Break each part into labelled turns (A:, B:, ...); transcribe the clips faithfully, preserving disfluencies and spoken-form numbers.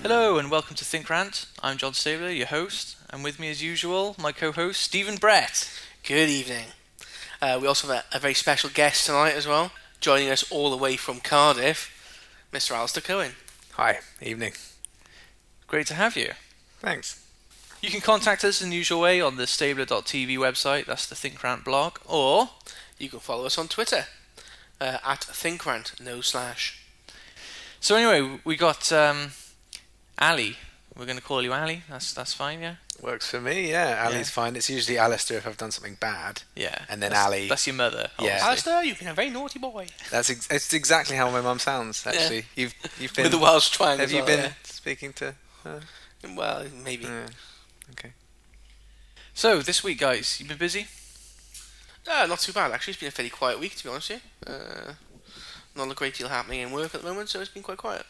A: Hello and welcome to Think Rant. I'm John Stabler, your host, and with me as usual, my co-host Stephen Brett.
B: Good evening. Uh, we also have a, a very special guest tonight as well, joining us all the way from Cardiff, Mister Alistair Cohen.
C: Hi, evening.
A: Great to have you.
C: Thanks.
A: You can contact us in the usual way on the stabler dot t v website, that's the Think Rant blog, or
B: You can follow us on Twitter uh, at ThinkRant, no slash.
A: So anyway, we got um, Ali. We're going to call you Ali. That's that's fine, yeah?
C: Works for me, yeah. Ali's
A: Yeah.
C: fine. It's usually Alistair if I've done something bad.
A: Yeah.
C: And then
A: that's,
C: Ali.
A: That's your mother,
C: Yeah.
A: obviously.
B: Alistair, you've been a very naughty boy.
C: That's ex- it's exactly how my mum sounds. Actually, you've you've been.
B: With the Welsh twang
C: have
B: as
C: you
B: well,
C: been
B: yeah.
C: speaking to? her?
B: Well, maybe.
C: Yeah. Okay.
A: So, this week, guys, you been busy?
B: Uh, not too bad, actually. It's been a fairly quiet week, to be honest with you. Uh, not a great deal happening in work at the moment, so it's been quite quiet.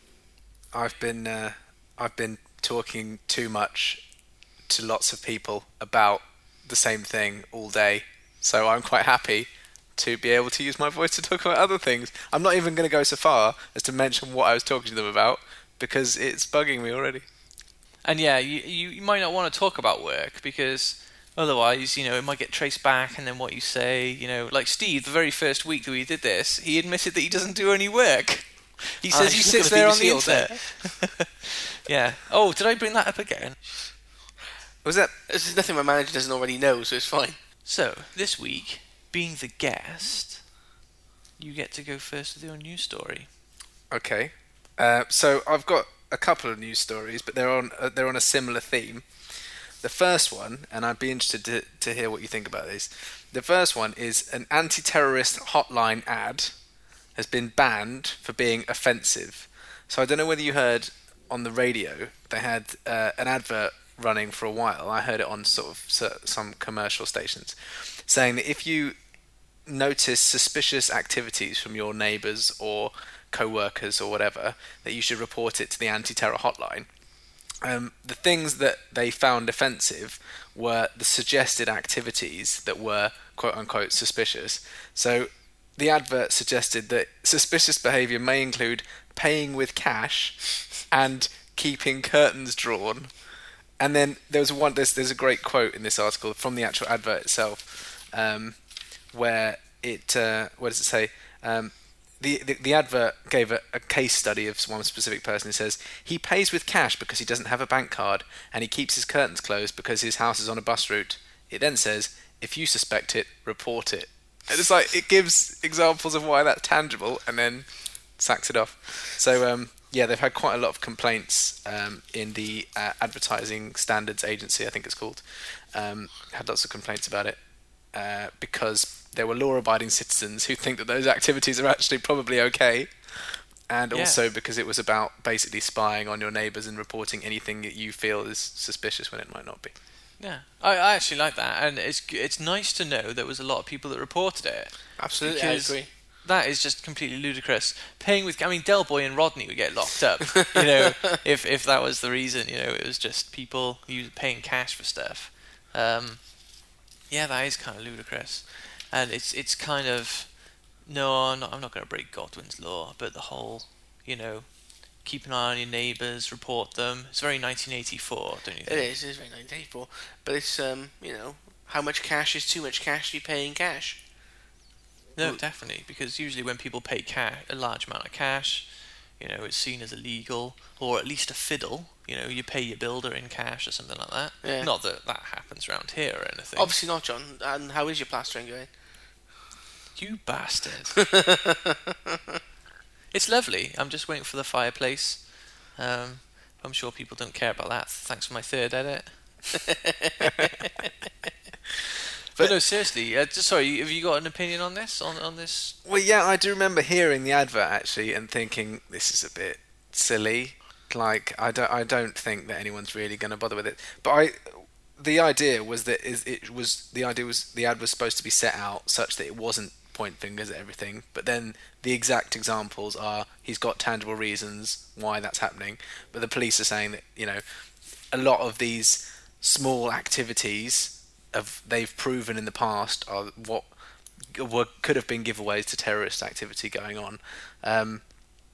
C: I've been uh, I've been talking too much to lots of people about the same thing all day, so I'm quite happy to be able to use my voice to talk about other things. I'm not even going to go so far as to mention what I was talking to them about because it's bugging me already.
A: And yeah, you, you, you might not want to talk about work because otherwise, you know, it might get traced back and then what you say, you know, like Steve, the very first week that we did this, he admitted that he doesn't do any work. He
B: Ah,
A: says he
B: he's
A: sits
B: looking
A: there
B: at
A: on the
B: B B C all day.
A: internet. Yeah. Oh, did I bring that up again?
C: Was that
B: This is nothing my manager doesn't already know, so it's fine.
A: So, this week, being the guest, you get to go first with your news story.
C: okay? Uh, so I've got a couple of news stories, but they're on uh, they're on a similar theme. The first one, and I'd be interested to, to hear what you think about this. The first one is an anti-terrorist hotline ad has been banned for being offensive. So I don't know whether you heard on the radio, they had uh, an advert running for a while. I heard it on sort of so- some commercial stations, saying that if you notice suspicious activities from your neighbours or co-workers or whatever, that you should report it to the anti-terror hotline. Um, the things that they found offensive were the suggested activities that were quote-unquote suspicious. So the advert suggested that suspicious behaviour may include paying with cash and keeping curtains drawn. And then there was one. There's, there's a great quote in this article from the actual advert itself, um, where it uh, what does it say? Um, the, the the advert gave a, a case study of one specific person. It says he pays with cash because he doesn't have a bank card, and he keeps his curtains closed because his house is on a bus route. It then says, if you suspect it, report it. And it's like it gives examples of why that's tangible, and then sacks it off. So um, yeah, they've had quite a lot of complaints um, in the uh, Advertising Standards Agency, I think it's called. Um, had lots of complaints about it uh, because there were law-abiding citizens who think that those activities are actually probably okay, and
A: Yeah.
C: also because it was about basically spying on your neighbours and reporting anything that you feel is suspicious when it might not be.
A: Yeah, I, I actually like that, and it's it's nice to know there was a lot of people that reported it.
B: Absolutely,
A: Because
B: I agree.
A: That is just completely ludicrous. Paying with, I mean, Del Boy and Rodney would get locked up. You know, if if that was the reason. You know, it was just people use, paying cash for stuff. Um, yeah, that is kind of ludicrous, and it's it's kind of no, I'm not, I'm not going to break Godwin's law, but the whole, you know, keep an eye on your neighbours, report them. It's very nineteen eighty-four, don't you
B: It
A: think?
B: is, it is very nineteen eighty-four. But it's, um, you know, how much cash is too much cash to be paying cash?
A: No, definitely, because usually when people pay cash, a large amount of cash, you know, it's seen as illegal, or at least a fiddle. You know, you pay your builder in cash or something like that.
B: Yeah.
A: Not that that happens around here or anything.
B: Obviously not, John. And how is your plastering going?
A: You bastard. It's lovely. I'm just waiting for the fireplace. Um, I'm sure people don't care about that. Thanks for my third edit. But no, seriously. Uh, just, sorry, have you got an opinion on this? On on this?
C: Well, yeah, I do remember hearing the advert actually and thinking this is a bit silly. Like, I don't, I don't think that anyone's really going to bother with it. But I, the idea was that is it was the idea was the ad was supposed to be set out such that it wasn't point fingers at everything. But then the exact examples are he's got tangible reasons why that's happening. But the police are saying that you know a lot of these small activities of they've proven in the past are what were, could have been giveaways to terrorist activity going on. Um,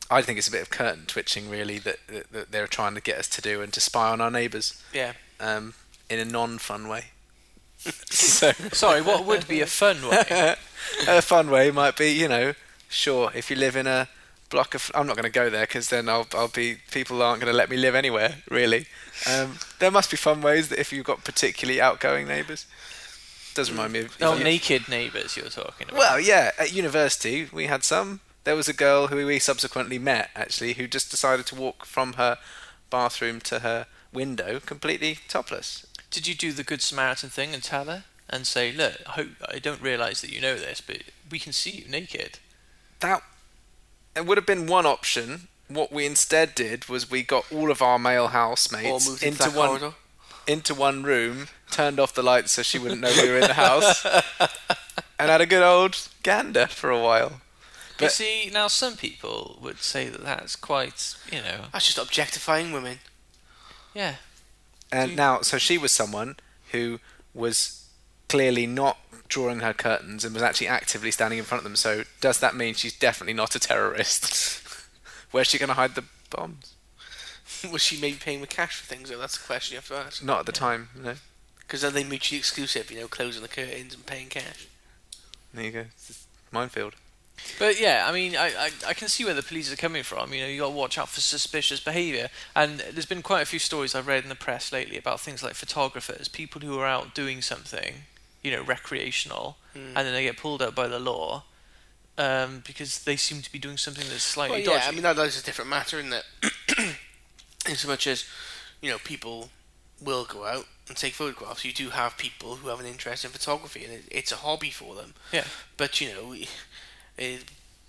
C: I think it's a bit of curtain twitching, really, that, that, that they're trying to get us to do and to spy on our neighbours
B: Yeah.
C: um, in a non-fun way. So
A: Sorry, what would be a fun way?
C: a fun way might be, you know, sure, if you live in a block of... I'm not going to go there because then I'll, I'll be... People aren't going to let me live anywhere, really. Um, there must be fun ways that if you've got particularly outgoing neighbours. Does remind me of...
A: Oh,
C: you-
A: naked neighbours you're talking about.
C: Well, yeah, at university we had some. There was a girl who we subsequently met, actually, who just decided to walk from her bathroom to her window completely topless.
A: Did you do the Good Samaritan thing and tell her? And say, look, I, hope, I don't realise that you know this, but we can see you naked.
C: That it would have been one option. What we instead did was we got all of our male
B: Or
C: housemates
B: moved into,
C: into
B: that
C: one
B: corridor.
C: into one room, turned off the lights so she wouldn't know we were in the house, and had a good old gander for a while.
A: You
C: But-
A: see, now some people would say that that's quite, you know,
B: That's just objectifying women.
A: yeah.
C: And
A: Do you-
C: now, so she was someone who was clearly not drawing her curtains and was actually actively standing in front of them. So does that mean she's definitely not a terrorist? Where's she going to hide the bombs?
B: Was she maybe paying with cash for things? Though that's the question you have to ask.
C: Not at the time, no.
B: Because then they mutually exclusive, you know, closing the curtains and paying cash.
C: There you go. It's a minefield.
A: But yeah, I mean, I, I, I can see where the police are coming from. You know, you got to watch out for suspicious behaviour. And there's been quite a few stories I've read in the press lately about things like photographers, people who are out doing something, you know, recreational,
B: Mm.
A: and then they get pulled up by the law um, because they seem to be doing something that's slightly
B: Well, yeah,
A: dodgy.
B: I mean that, that's a different matter, isn't it? In so much as, you know, people will go out and take photographs. You do have people who have an interest in photography, and it, it's a hobby for them.
A: Yeah.
B: But you know, it,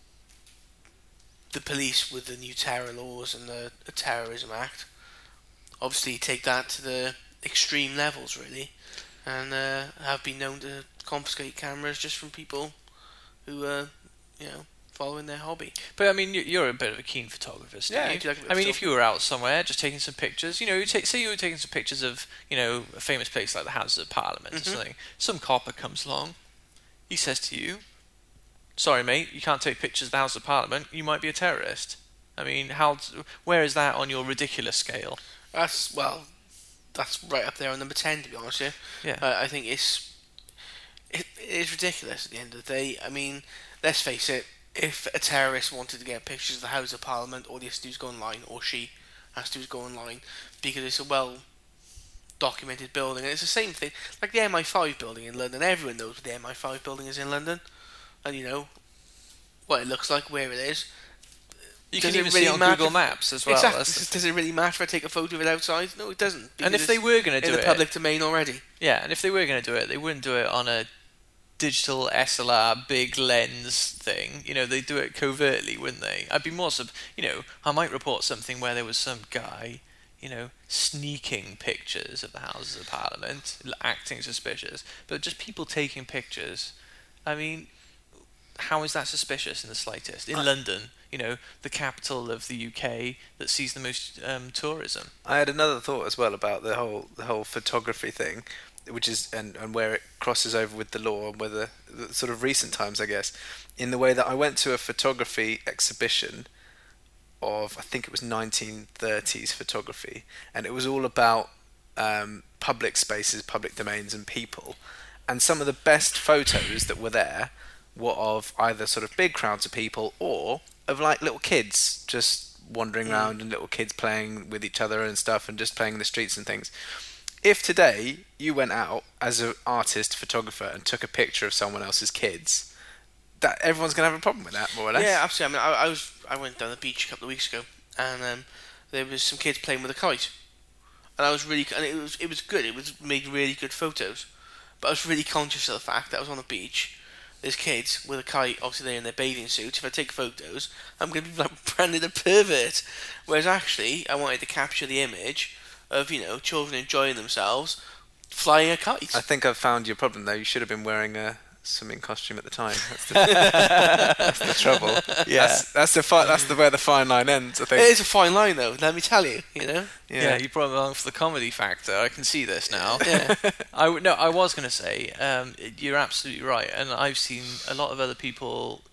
B: the police with the new terror laws and the, the Terrorism Act obviously take that to the extreme levels, really, and uh, have been known to confiscate cameras just from people who are, you know, following their hobby.
A: But I mean, you- you're a bit of a keen photographer, Steve.
B: Yeah, I do like a bit
A: I
B: of
A: mean, if you were out somewhere just taking some pictures, you know, you take, say you were taking some pictures of, you know, a famous place like the Houses of Parliament
B: Mhm.
A: or something. Some copper comes along, he says to you, "Sorry, mate, you can't take pictures of the House of Parliament. You might be a terrorist." I mean, how? Where is that on your ridiculous scale?
B: That's, well, that's right up there on number ten, to be honest with you.
A: Yeah.
B: Uh, I think it's it, it is ridiculous at the end of the day. I mean, let's face it, if a terrorist wanted to get pictures of the House of Parliament, all he has to do is go online, or she has to do is go online, because it's a well documented building. And it's the same thing, like the M I five building in London. Everyone knows what the M I five building is in London, and you know what it looks like, where it is.
A: You
B: Does
A: can
B: it
A: even
B: really
A: see it on
B: matter
A: Google
B: if-
A: Maps as well.
B: exactly.
A: That's the-
B: Does it really matter if I take a photo of it outside? No, it doesn't.
A: and
B: because
A: if they
B: it's
A: were going to
B: in
A: do
B: the
A: it,
B: public domain already.
A: yeah, and if they were going to do it, they wouldn't do it on a digital S L R big lens thing. You know, they'd do it covertly, wouldn't they? I'd be more sub. You know, I might report something where there was some guy, you know, sneaking pictures of the Houses of Parliament, l- acting suspicious, but just people taking pictures. I mean, how is that suspicious in the slightest? In
B: Uh,
A: London, you know, the capital of the U K that sees the most um, tourism.
C: I had another thought as well about the whole the whole photography thing, which is and, and where it crosses over with the law and whether the sort of recent times, I guess, in the way that I went to a photography exhibition of I think it was nineteen thirties photography, and it was all about um, public spaces, public domains, and people. And some of the best photos that were there were of either sort of big crowds of people or of like little kids just wandering
B: Mm.
C: around and little kids playing with each other and stuff and just playing in the streets and things. If today you went out as an artist photographer and took a picture of someone else's kids, that everyone's gonna have a problem with that, more or less.
B: Yeah, absolutely. I mean, I, I was I went down the beach a couple of weeks ago, and um, there was some kids playing with a kite, and I was really and it was it was good. It was made really good photos, but I was really conscious of the fact that I was on the beach. There's kids with a kite, obviously they're in their bathing suits. If I take photos, I'm going to be like branded a pervert. Whereas actually, I wanted to capture the image of, you know, children enjoying themselves flying a kite.
C: I think I've found your problem though. You should have been wearing a swimming costume at the time. That's the, that's the trouble.
A: Yeah.
C: That's, that's the fi- that's the where the fine line ends. I
B: It
C: think.
B: is a fine line, though. Let me tell you. You know.
A: Yeah. you brought them along for the comedy factor. I can see this now.
B: Yeah.
A: I w- no, I was going to say um, you're absolutely right, and I've seen a lot of other people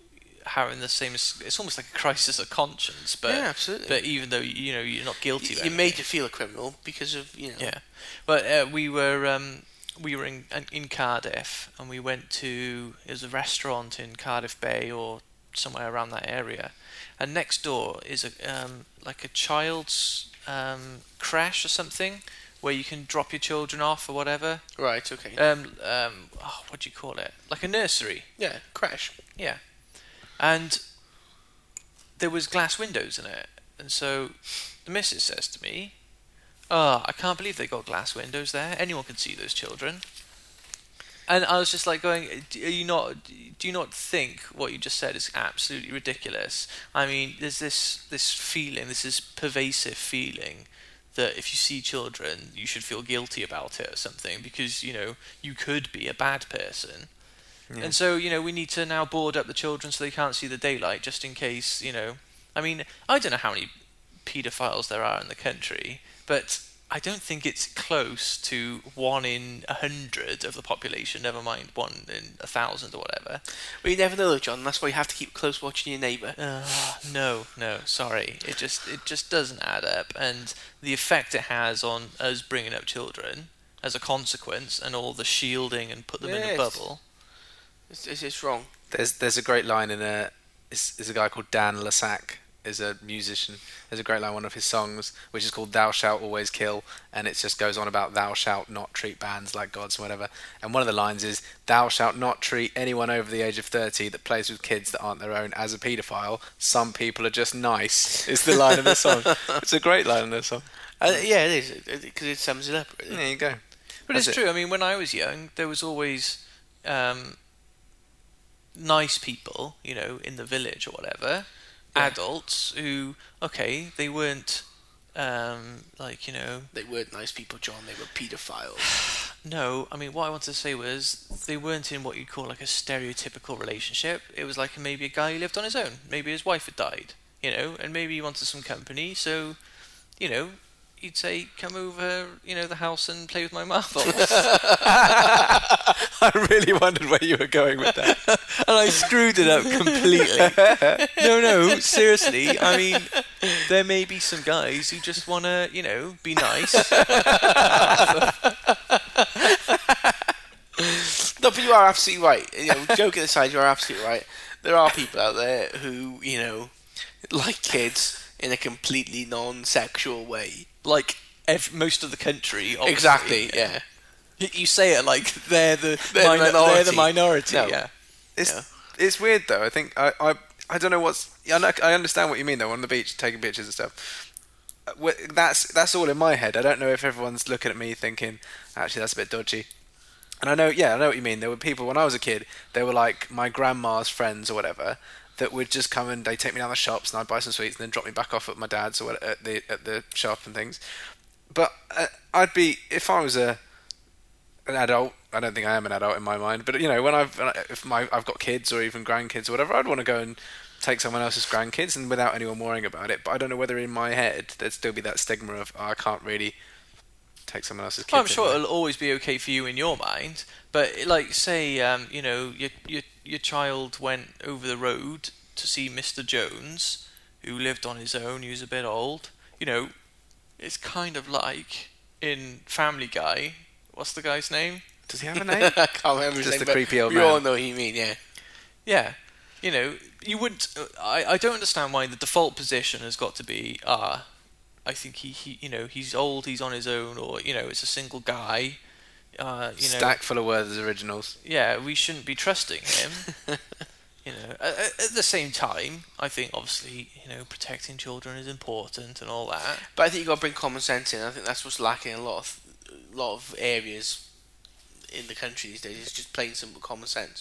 A: having the same. It's almost like a crisis of conscience, but
B: Yeah, absolutely.
A: but even though you know you're not guilty, of
B: You
A: anything.
B: made you feel a criminal because of you know.
A: Yeah, but uh, we were um, we were in in Cardiff, and we went to it was a restaurant in Cardiff Bay or somewhere around that area, and next door is a um, like a child's um, crash or something where you can drop your children off or whatever.
B: Right. Okay.
A: Um, um, oh, what do you call it? Like a nursery.
B: yeah. Crash.
A: Yeah, and there was glass windows in it, and so the missus says to me, "Oh, I can't believe they got glass windows there. Anyone can see those children." And I was just like going, "Do you not? Do you not think what you just said is absolutely ridiculous? I mean, there's this this feeling, this is pervasive feeling." That if you see children, you should feel guilty about it or something because you know you could be a bad person,
C: Yeah.
A: and so you know we need to now board up the children so they can't see the daylight just in case you know. I mean, I don't know how many paedophiles there are in the country, but I don't think it's close to one in a hundred of the population. Never mind one in a thousand or whatever.
B: Well, you never know, John. That's why you have to keep close watching your neighbour.
A: Uh, no, no, sorry. It just it just doesn't add up, and the effect it has on us bringing up children as a consequence, and all the shielding and put them in a
B: Yes.
A: bubble.
B: It's, it's, it's wrong.
C: There's there's a great line in a is is a guy called Dan Lasac, is a musician. There's a great line in one of his songs which is called "Thou Shalt Always Kill," and it just goes on about thou shalt not treat bands like gods, or whatever. And one of the lines is "Thou shalt not treat anyone over the age of thirty that plays with kids that aren't their own as a paedophile. Some people are just nice." Is the line in the song. It's a great line in the song.
B: Uh, yeah, it is because it, it sums it up. Really.
C: There you go.
A: But
C: That's
A: it's
C: it.
A: true. I mean, when I was young, there was always um, nice people, you know, in the village or whatever,
B: Yeah.
A: adults who, okay, they weren't um, like you know.
B: They weren't nice people, John. They were paedophiles.
A: No, I mean, what I wanted to say was they weren't in what you'd call like a stereotypical relationship. It was like maybe a guy who lived on his own. Maybe his wife had died, you know, and maybe he wanted some company. So, you know, he'd say, "Come over, you know, the house and play with my marbles."
C: I really wondered where you were going with that.
A: And I screwed it up completely. No, no, seriously. I mean, there may be some guys who just want to, you know, be nice.
B: No, but you are absolutely right. You know, joking aside, you are absolutely right. There are people out there who, you know, like kids in a completely non-sexual way.
A: Like ev- most of the country. Obviously.
B: Exactly. Yeah.
A: You say it like they're the
B: They're the
A: minor-
B: minority.
A: They're the minority.
B: No.
A: Yeah.
C: It's
B: Yeah.
C: it's weird though. I think I, I I don't know what's I know, I understand what you mean though. On the beach, taking pictures and stuff. Uh, wh- That's that's all in my head. I don't know if everyone's looking at me thinking, actually, that's a bit dodgy. And I know, yeah, I know what you mean. There were people when I was a kid. They were like my grandma's friends or whatever that would just come and they take me down the shops and I'd buy some sweets and then drop me back off at my dad's or what, at the at the shop and things. But uh, I'd be if I was a an adult. I don't think I am an adult in my mind, but you know, when I've if my I've got kids or even grandkids or whatever, I'd want to go and take someone else's grandkids and without anyone worrying about it. But I don't know whether in my head there'd still be that stigma of oh, I can't really take someone else's kids.
A: Well, I'm
C: in
A: sure
C: there.
A: it'll always be okay for you in your mind, but like, say, um, you know, your your your child went over the road to see Mister Jones, who lived on his own. He was a bit old. You know, it's kind of like in Family Guy. What's the guy's name?
C: Does he have a name?
B: I can't remember his
C: Just
B: name,
C: the
B: but
C: creepy old
B: we
C: man.
B: all know who you mean, yeah.
A: Yeah, you know, you wouldn't. Uh, I I don't understand why the default position has got to be ah. I think he, he, you know, he's old, he's on his own, or you know, it's a single guy. Uh, you know,
C: Stack full of Werther's originals.
A: yeah, we shouldn't be trusting him. You know, at, at the same time, I think obviously, you know, protecting children is important and all that.
B: But I think you've got to bring common sense in. I think that's what's lacking in a lot of a lot of areas in the country these days. It's just plain simple common sense.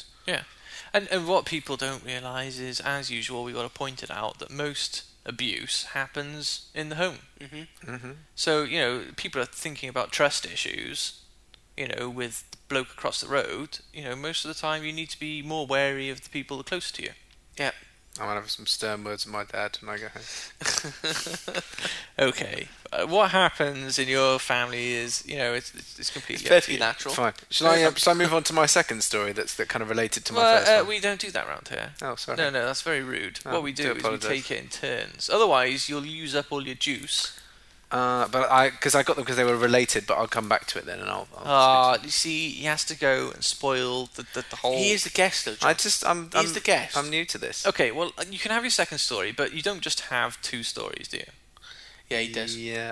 A: And and what people don't realise is, as usual, we got to point it out that most abuse happens in the home.
B: Mm-hmm.
C: Mm-hmm.
A: So you know, people are thinking about trust issues. You know, with the bloke across the road. You know, most of the time you need to be more wary of the people closer to you.
C: I'm gonna have some stern words with my dad when I go home.
A: Okay, uh, what happens in your family is, you know, it's it's, it's completely
B: It's
A: up to
B: perfectly
A: you.
B: natural.
C: Fine. Shall I? Uh, shall I move on to my second story? That's that kind of related to my
A: Well,
C: first
A: uh,
C: one.
A: we don't do that round here.
C: Oh, sorry.
A: No, no, that's very rude.
C: Oh,
A: what we
C: do
A: do is we
C: apologise.
A: take it in turns. Otherwise, you'll use up all your juice.
C: Uh, but I, because I got them because they were related, but I'll come back to it then, and I'll. I'll
A: Ah,
C: speak
A: you see, he has to go and spoil the the, the whole.
B: He is the guest, though,
C: to
B: John.
C: I just, I'm,
B: He's
C: I'm,
B: the guest.
C: I'm new to this.
A: Okay, well, uh, you can have your second story, but you don't just have two stories, do you?
B: Yeah, he does.
C: Yeah.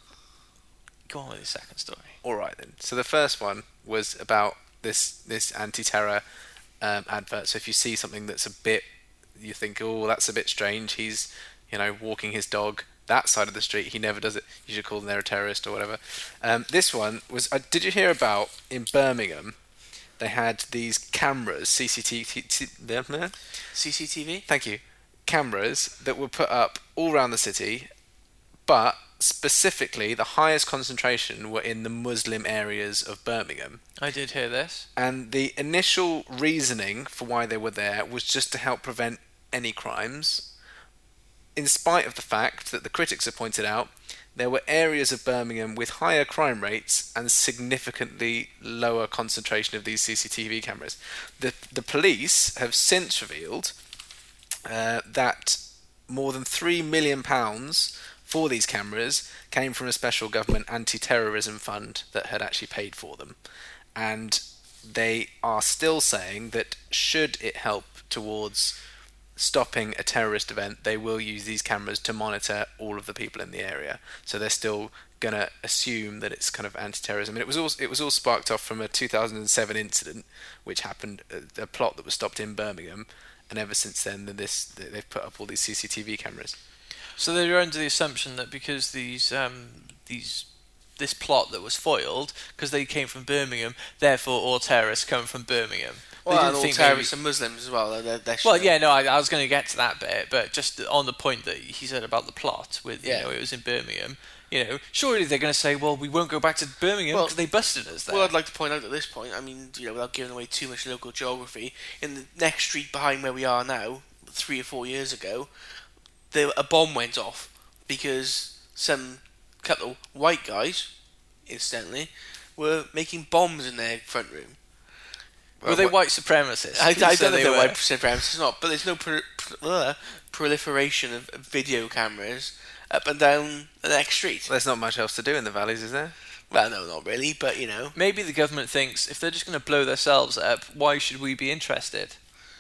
A: Go on with your second story.
C: All right then. So the first one was about this this anti-terror um, advert. So if you see something that's a bit, you think, oh, that's a bit strange. He's, you know, walking his dog that side of the street. He never does it. You should call them they're a terrorist or whatever. Um, this one was. Uh, did you hear about in Birmingham? They had these cameras, C C T V.
B: C C T V?
C: Thank you. Cameras that were put up all around the city, but specifically the highest concentration were in the Muslim areas of Birmingham.
A: I did hear this.
C: And the initial reasoning for why they were there was just to help prevent any crimes, in spite of the fact that the critics have pointed out there were areas of Birmingham with higher crime rates and significantly lower concentration of these C C T V cameras. The, the police have since revealed uh, that more than three million pounds for these cameras came from a special government anti-terrorism fund that had actually paid for them. And they are still saying that should it help towards stopping a terrorist event, they will use these cameras to monitor all of the people in the area. So they're still going to assume that it's kind of anti-terrorism. And it was all it was all sparked off from a two thousand seven incident, which happened, a, a plot that was stopped in Birmingham, and ever since then, this they've put up all these C C T V cameras.
A: So they were under the assumption that because these um, these this plot that was foiled, because they came from Birmingham, therefore all terrorists come from Birmingham. They
B: Well,
A: didn't
B: and all
A: think
B: terrorists
A: maybe-
B: are Muslims as well. They're, they're
A: Well, yeah, no, I, I was going to get to that bit, but just on the point that he said about the plot, with
B: Yeah.
A: you know, it was in Birmingham. You know, surely they're going to say, well, we won't go back to Birmingham
B: Well-
A: because they busted us there.
B: Well, I'd like to point out at this point, I mean, you know, without giving away too much local geography, in the next street behind where we are now, three or four years ago, there, a bomb went off because some couple of white guys, incidentally, were making bombs in their front room.
A: were they white supremacists?
B: I, I don't
A: So
B: know if
A: they
B: they're
A: were.
B: white supremacists or not, but there's no pro- pro- uh, proliferation of, of video cameras up and down the next street.
C: There's not much else to do in the valleys, is there?
B: Well, no, not really, but you know.
A: Maybe the government thinks if they're just going to blow themselves up, why should we be interested?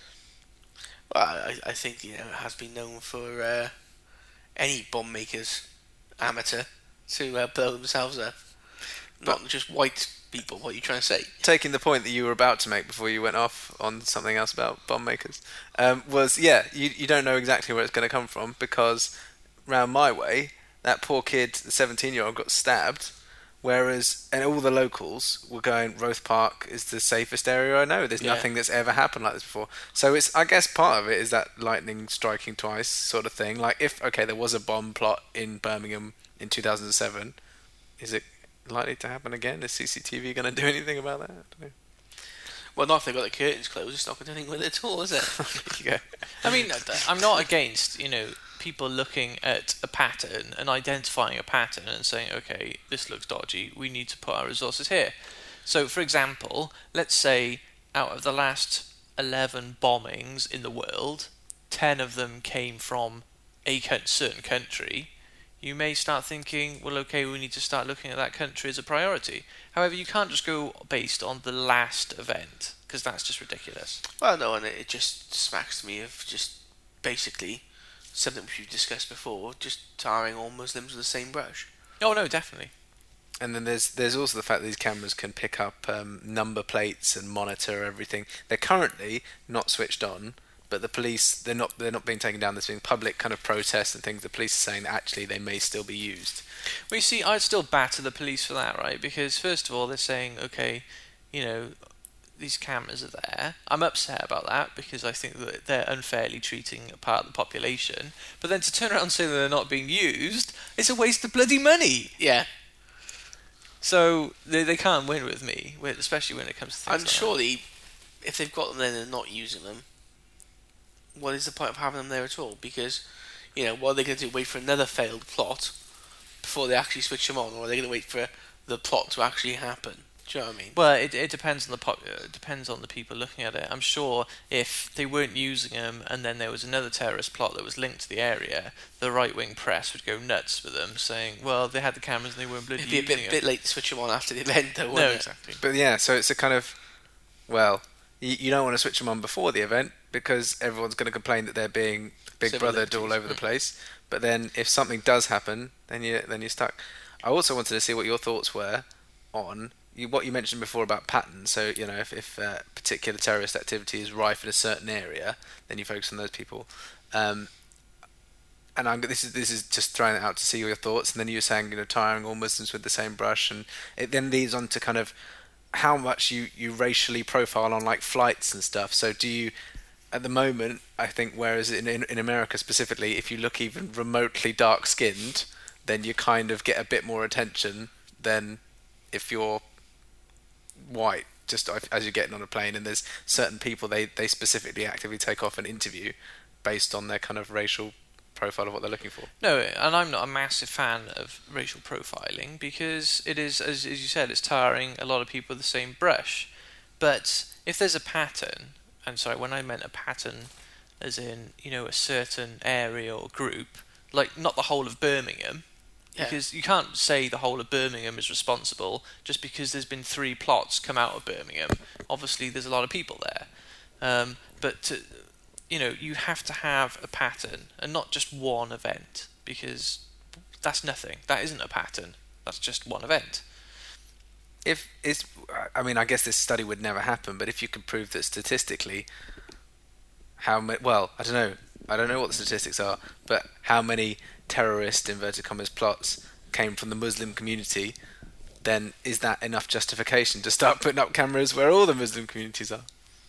B: Well, I, I think you know it has been known for uh, any bomb makers, amateur, to uh, blow themselves up. Not just white people. What are you trying to say?
C: Taking the point that you were about to make before you went off on something else about bomb makers, um, was yeah, you you don't know exactly where it's going to come from, because round my way, that poor kid, the seventeen-year-old, got stabbed, whereas and all the locals were going, Roath Park is the safest area I know. There's
B: Yeah.
C: nothing that's ever happened like this before. So it's, I guess part of it is that lightning striking twice sort of thing. Like if okay, there was a bomb plot in Birmingham in two thousand seven, is it likely to happen again? Is C C T V going to do anything about that? I don't know.
B: Well, not if they've got the curtains closed. It's not going to do anything with it at all, is it?
C: There you go.
A: I mean, I'm not against, you know, people looking at a pattern and identifying a pattern and saying, okay, this looks dodgy, we need to put our resources here. So, for example, let's say out of the last eleven bombings in the world, ten of them came from a co- certain country. You may start thinking, well, okay, we need to start looking at that country as a priority. However, you can't just go based on the last event, because that's just ridiculous.
B: Well, no, and it, it just smacks to me of just basically something which we've discussed before, just tarring all Muslims with the same brush.
A: Oh, no, definitely.
C: And then there's there's also the fact that these cameras can pick up um, number plates and monitor everything. They're currently not switched on, but the police they're not they're not being taken down. There's been public kind of protests and things. The police are saying that actually they may still be used.
A: Well, you see, I'd still batter the police for that, right? Because first of all, they're saying, okay, you know, these cameras are there. I'm upset about that because I think that they're unfairly treating a part of the population. But then to turn around and say that they're not being used, it's a waste of bloody money.
B: Yeah,
A: So they they can't win with me, with- especially when it comes to things
B: and
A: like that.
B: surely, if they've got them there and they're not using them, what is the point of having them there at all? Because, you know, what are they going to do? Wait for another failed plot before they actually switch them on, or are they going to wait for the plot to actually happen? Do you know what I mean?
A: Well, it it depends on the pop, uh, depends on the people looking at it. I'm sure if they weren't using them, and then there was another terrorist plot that was linked to the area, the right wing press would go nuts with them, saying, "Well, they had the cameras and they weren't bloody
B: It'd be a
A: using
B: bit,
A: them."
B: bit late to switch them on after the event, though.
A: No,
B: wouldn't it?
A: exactly.
C: But yeah, so it's a kind of, well, you, you don't want to switch them on before the event because everyone's going to complain that they're being Big
B: Civil
C: Brothered all
B: liberties,
C: over the
B: mm.
C: place. But then if something does happen, then you then you're stuck. I also wanted to see what your thoughts were on you, what you mentioned before about patterns. So you know, if if uh, particular terrorist activity is rife in a certain area, then you focus on those people. Um, and I'm, this is this is just throwing it out to see your thoughts. And then you were saying, you know, tarring all Muslims with the same brush, and it then leads on to kind of how much you, you racially profile on like flights and stuff. So do you, at the moment, I think, whereas in, in in America specifically, if you look even remotely dark skinned, then you kind of get a bit more attention than if you're white. Just as you're getting on a plane, and there's certain people they, they specifically actively take off an interview based on their kind of racial profile of what they're looking for.
A: No, and I'm not a massive fan of racial profiling because it is, as, as you said, it's tarring a lot of people with the same brush. But if there's a pattern, I'm sorry, when I meant a pattern as in, you know, a certain area or group, like not the whole of Birmingham,
B: Yeah.
A: because you can't say the whole of Birmingham is responsible just because there's been three plots come out of Birmingham. Obviously, there's a lot of people there. Um, but to, you know, you have to have a pattern and not just one event, because that's nothing. That isn't a pattern. That's just one event.
C: If it's, I mean, I guess this study would never happen, but if you could prove that statistically, how many? Well, I don't know. I don't know what the statistics are, but how many terrorist inverted commas plots came from the Muslim community? Then is that enough justification to start putting up cameras where all the Muslim communities are?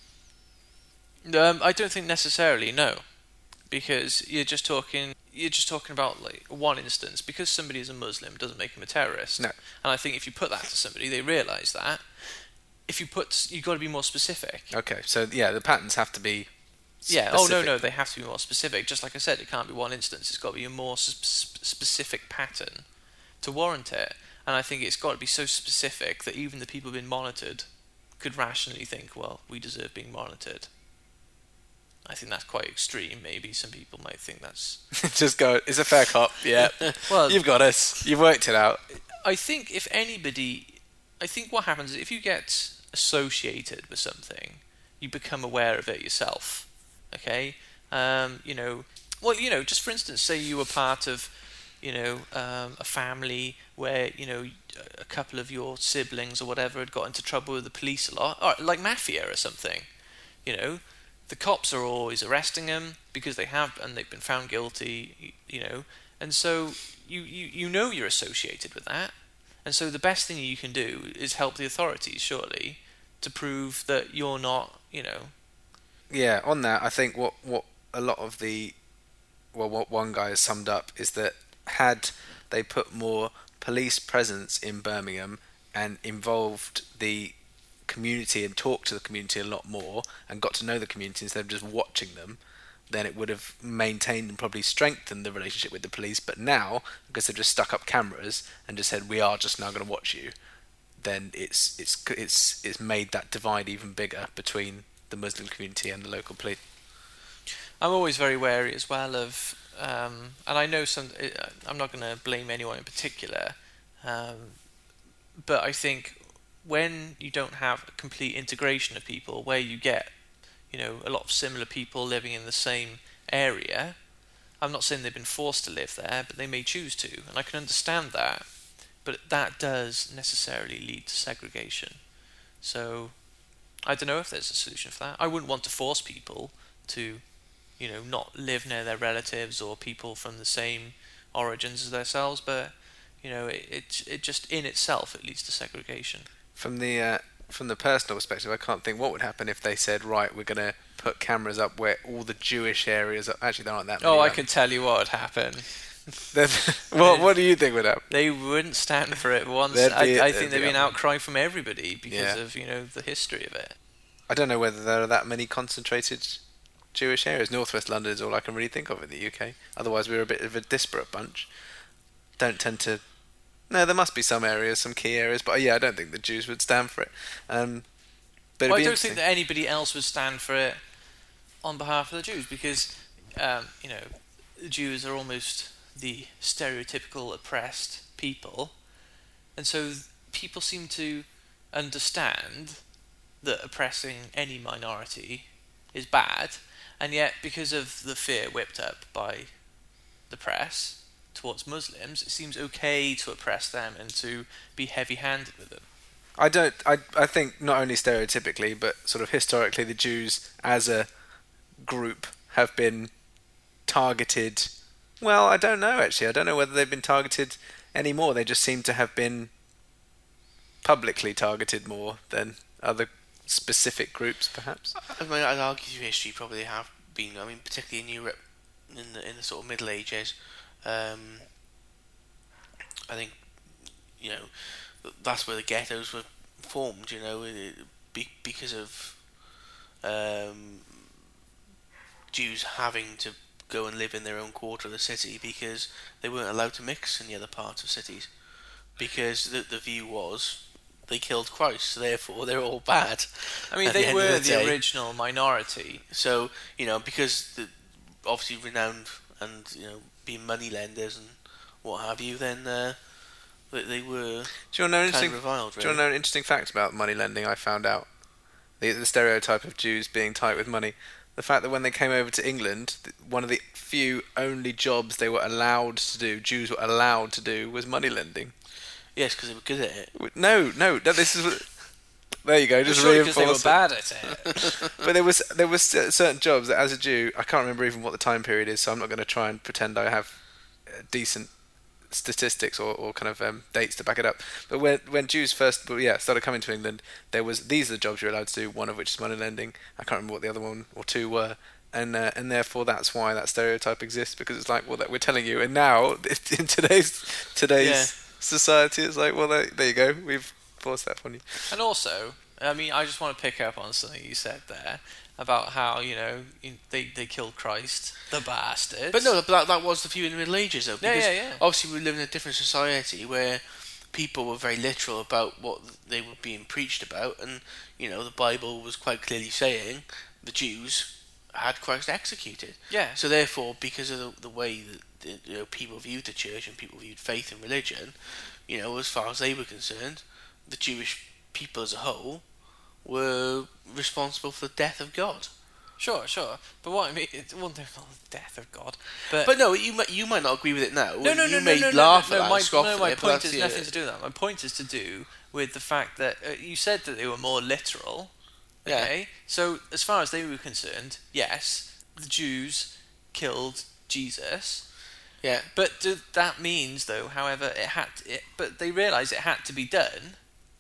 A: Um, I don't think necessarily, no, because you're just talking. You're just talking about like one instance. Because somebody is a Muslim doesn't make him a terrorist.
C: No.
A: And I think if you put that to somebody, they realise that. If you put, you've got to be more specific.
C: Okay, so yeah, the patterns have to be.
A: Yeah. Oh no,
C: specific.
A: no, they have to be more specific. Just like I said, it can't be one instance. It's got to be a more sp- sp- specific pattern to warrant it. And I think it's got to be so specific that even the people being monitored could rationally think, well, we deserve being monitored. I think that's quite extreme. Maybe some people might think that's.
C: Just go. It's a fair cop. Yeah.
A: Well,
C: You've got us. You've worked it out.
A: I think if anybody, I think what happens is if you get associated with something, you become aware of it yourself. Okay, um, you know, well, you know, just for instance, say you were part of, you know, um, a family where you know a couple of your siblings or whatever had got into trouble with the police a lot, or like mafia or something, you know. The cops are always arresting them because they have, and they've been found guilty, you know, and so you, you, you know you're associated with that, and so the best thing you can do is help the authorities, surely, to prove that you're not, you know.
C: Yeah, on that, I think what, what a lot of the, well, what one guy has summed up is that had they put more police presence in Birmingham and involved the community and talked to the community a lot more and got to know the community instead of just watching them, then it would have maintained and probably strengthened the relationship with the police. But now, because they've just stuck up cameras and just said, we are just now going to watch you, then it's it's it's it's made that divide even bigger between the Muslim community and the local police.
A: I'm always very wary as well of, um, and I know some. I'm not going to blame anyone in particular, um, but I think when you don't have a complete integration of people, where you get, you know, a lot of similar people living in the same area. I'm not saying they've been forced to live there, but they may choose to, and I can understand that. But that does necessarily lead to segregation. So I don't know if there's a solution for that. I wouldn't want to force people to, you know, not live near their relatives or people from the same origins as themselves, but you know, it it, it just in itself it leads to segregation.
C: From the uh, from the personal perspective, I can't think what would happen if they said, right, we're going to put cameras up where all the Jewish areas are. Actually, there aren't that many.
A: Oh, I
C: um,
A: can tell you what would happen.
C: what what do you think would happen?
A: They wouldn't stand for it once.
C: There'd
A: I,
C: be-
A: I
C: there'd
A: think there'd
C: be
A: be an
C: a-
A: outcry from everybody because
C: Yeah.
A: of, you know, the history of it.
C: I don't know whether there are that many concentrated Jewish areas. Northwest London is all I can really think of in the U K. Otherwise, we're a bit of a disparate bunch. Don't tend to. No, there must be some areas, some key areas, but yeah, I don't think the Jews would stand for it. Um, but
A: Well,
C: it'd be
A: I don't think
C: interesting.
A: that anybody else would stand for it on behalf of the Jews because, um, you know, the Jews are almost the stereotypical oppressed people, and so th- people seem to understand that oppressing any minority is bad, and yet because of the fear whipped up by the press towards Muslims, it seems okay to oppress them and to be heavy-handed with them.
C: I don't. I I think not only stereotypically, but sort of historically, the Jews as a group have been targeted. Well, I don't know actually. I don't know whether they've been targeted anymore. They just seem to have been publicly targeted more than other specific groups, perhaps.
B: I mean, I'd argue through history probably have been. I mean, particularly in Europe, in the in the sort of Middle Ages. Um, I think, you know, that's where the ghettos were formed. You know, it, be, because of um, Jews having to go and live in their own quarter of the city because they weren't allowed to mix in the other parts of cities because the the view was they killed Christ, so therefore they're all bad.
A: I mean,
B: At the
A: they
B: end of
A: were
B: the
A: the,
B: day.
A: original minority.
B: So, you know, because the obviously renowned and, you know, being money lenders and what have you, then uh, they, they were
C: Do you want to know an
B: kind
C: interesting?
B: of reviled,
C: Do you want
B: really.
C: to know an interesting fact about money lending? I found out the, the stereotype of Jews being tight with money. The fact that when they came over to England, th- one of the few only jobs they were allowed to do, Jews were allowed to do, was money lending.
B: Yes, because they were good at it.
C: W- No, no, no this is. what- There you go. Just
A: Surely because
C: reinforce
A: they were
C: it.
A: bad at it.
C: But there was there was cer- certain jobs that, as a Jew, I can't remember even what the time period is, so I'm not going to try and pretend I have uh, decent statistics or, or kind of um, dates to back it up. But when when Jews first, well, yeah, started coming to England, there was these are the jobs you're allowed to do. One of which is money lending. I can't remember what the other one or two were, and uh, and therefore that's why that stereotype exists, because it's like, well, that we're telling you, and now in today's today's
B: Yeah.
C: society, it's like, well, there, there you go, we've forced that upon you.
A: And also, I mean, I just want to pick up on something you said there about how, you know, you- they, they killed Christ, the bastards.
B: But no, but that, that was the view in the Middle Ages, though.
A: Yeah,
B: Because
A: yeah, yeah.
B: obviously we live in a different society where people were very literal about what they were being preached about, and, you know, the Bible was quite clearly saying the Jews had Christ executed.
A: Yeah.
B: So therefore, because of the, the way that the, you know, people viewed the church and people viewed faith and religion, you know, as far as they were concerned, the Jewish people as a whole were responsible for the death of God.
A: Sure, sure. But what I mean, it's one thing about the death of God. But,
B: But no, you might, you might not agree with it now.
A: no, no,
B: you
A: no,
B: may
A: no, no,
B: laugh
A: no,
B: at
A: no,
B: that
A: my,
B: and scoff
A: no,
B: at
A: my
B: it, but
A: point
B: that's
A: has
B: the-
A: nothing to do with that. My point is to do with the fact that uh, you said that they were more literal.
B: Yeah.
A: Okay? So, as far as they were concerned, yes, the Jews killed Jesus.
B: Yeah.
A: But do, that means, though, however, it had to, it, but they realised it had to be done.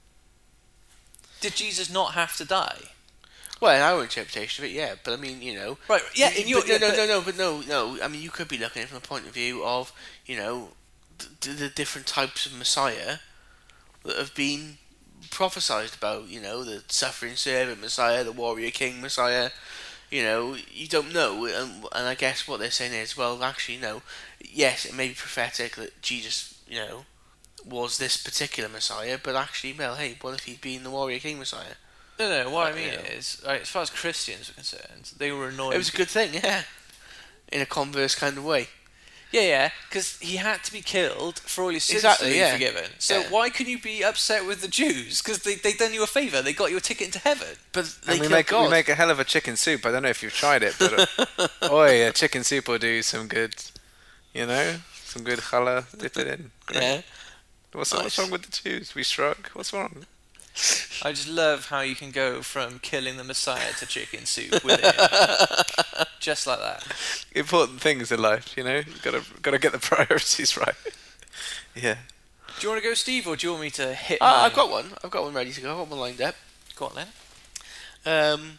A: Did Jesus not have to die?
B: Well, in our interpretation of it, yeah. But I mean, you know,
A: Right, yeah,
B: you-
A: in your-
B: but no,
A: yeah,
B: no,
A: but-
B: no, no, but no, no. I mean, you could be looking at it from the point of view of, you know, the, the different types of Messiah that have been prophesied about. You know, the suffering servant Messiah, the warrior king Messiah. You know, you don't know, and, and I guess what they're saying is, well, actually, no. Yes, it may be prophetic that Jesus, you know, was this particular Messiah, but actually, well, hey, what if he'd been the warrior king Messiah?
A: No, no, what I
B: Uh,
A: mean
B: yeah.
A: is, right, as far as Christians were concerned, they were annoyed.
B: It was a good thing, yeah. In a converse kind of way.
A: Yeah, yeah, because he had to be killed for all your sins
B: Exactly,
A: to be
B: yeah.
A: forgiven. So
B: Yeah.
A: why can you be upset with the Jews? Because they they done you a favour. They got you a ticket into heaven.
B: But they
C: And we
B: killed
C: make
B: God.
C: we make a hell of a chicken soup. I don't know if you've tried it, but uh, oi, a chicken soup will do you some good. You know, some good challah. Dip it in. Great.
B: Yeah.
C: What's,
B: Nice.
C: what's wrong with the Jews? We shrug. What's wrong?
A: I just love how you can go from killing the Messiah to chicken soup within, just like that.
C: Important things in life, you know. You gotta gotta get the priorities right. Yeah.
A: Do you want to go, Steve, or do you want me to hit?
B: Ah,
A: mine?
B: I've got one. I've got one ready to go. I've got one lined up.
A: Go on then.
B: Um,